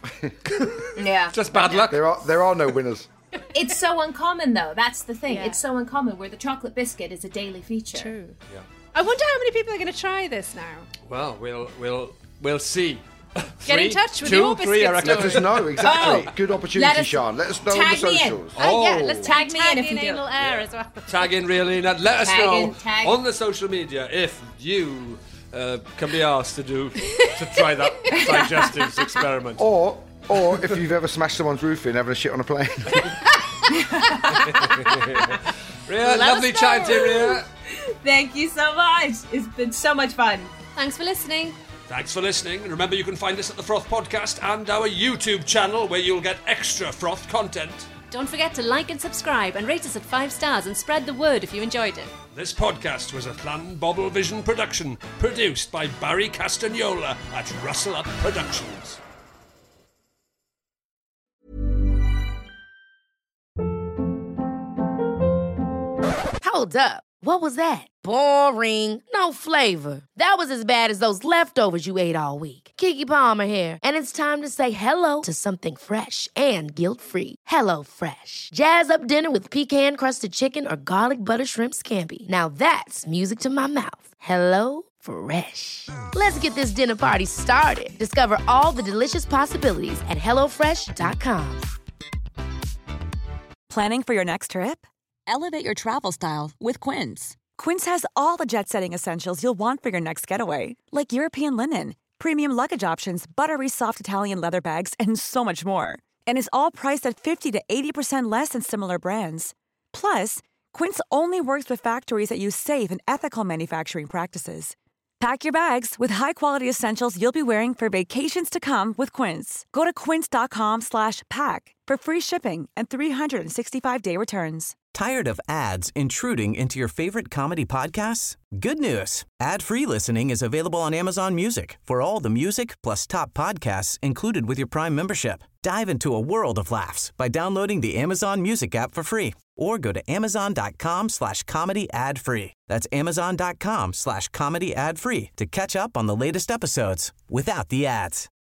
S8: Yeah.
S5: Just bad luck.
S7: There are there are no winners.
S8: It's so uncommon though. That's the thing.
S6: Yeah.
S8: It's so uncommon where the chocolate biscuit is a daily feature.
S6: True.
S5: Yeah.
S6: I wonder how many people are going to try this now.
S5: Well, we'll we'll we'll see.
S6: Get in
S5: Three?
S6: touch with
S5: Two?
S6: your
S5: Three, I
S6: biscuit
S5: reckon.
S7: Let us know exactly.
S8: Oh,
S7: Good
S8: let
S7: opportunity,
S8: us-
S7: Sean. Let us know on the
S8: tag me in.
S7: socials.
S6: Oh, yeah,
S5: Oh.
S6: let's
S8: Tag
S6: tag,
S8: me
S6: tag
S8: in if
S6: in
S8: you do.
S6: anal air as well.
S5: Tag in Ria Lina. Let us
S8: Tag
S5: know
S8: in, tag.
S5: on the social media if you uh, can be asked to do to try that digestives experiment.
S7: Or or if you've ever smashed someone's roof in having a shit on a plane.
S5: Ria, lovely chatting to you, Ria.
S8: Thank you so much. It's been so much fun.
S6: Thanks for listening.
S5: Thanks for listening. And remember, you can find us at the Froth Podcast and our YouTube channel, where you'll get extra Froth content.
S11: Don't forget to like and subscribe and rate us at five stars and spread the word if you enjoyed it.
S5: This podcast was a Llanbobble Vision production, produced by Barry Castagnola at Russell Up Productions.
S1: Hold up. What was that? Boring. No flavor. That was as bad as those leftovers you ate all week. Keke Palmer here, and it's time to say hello to something fresh and guilt-free. Hello Fresh. Jazz up dinner with pecan-crusted chicken or garlic butter shrimp scampi. Now that's music to my mouth. Hello Fresh. Let's get this dinner party started. Discover all the delicious possibilities at hello fresh dot com.
S12: Planning for your next trip? Elevate your travel style with Quince. Quince has all the jet-setting essentials you'll want for your next getaway, like European linen, premium luggage options, buttery soft Italian leather bags, and so much more. And is all priced at fifty to eighty percent less than similar brands. Plus, Quince only works with factories that use safe and ethical manufacturing practices. Pack your bags with high-quality essentials you'll be wearing for vacations to come with Quince. Go to quince.com slash pack for free shipping and three sixty-five day returns.
S13: Tired of ads intruding into your favorite comedy podcasts? Good news. Ad-free listening is available on Amazon Music for all the music plus top podcasts included with your Prime membership. Dive into a world of laughs by downloading the Amazon Music app for free or go to amazon.com slash comedy ad-free. That's amazon.com slash comedy ad-free to catch up on the latest episodes without the ads.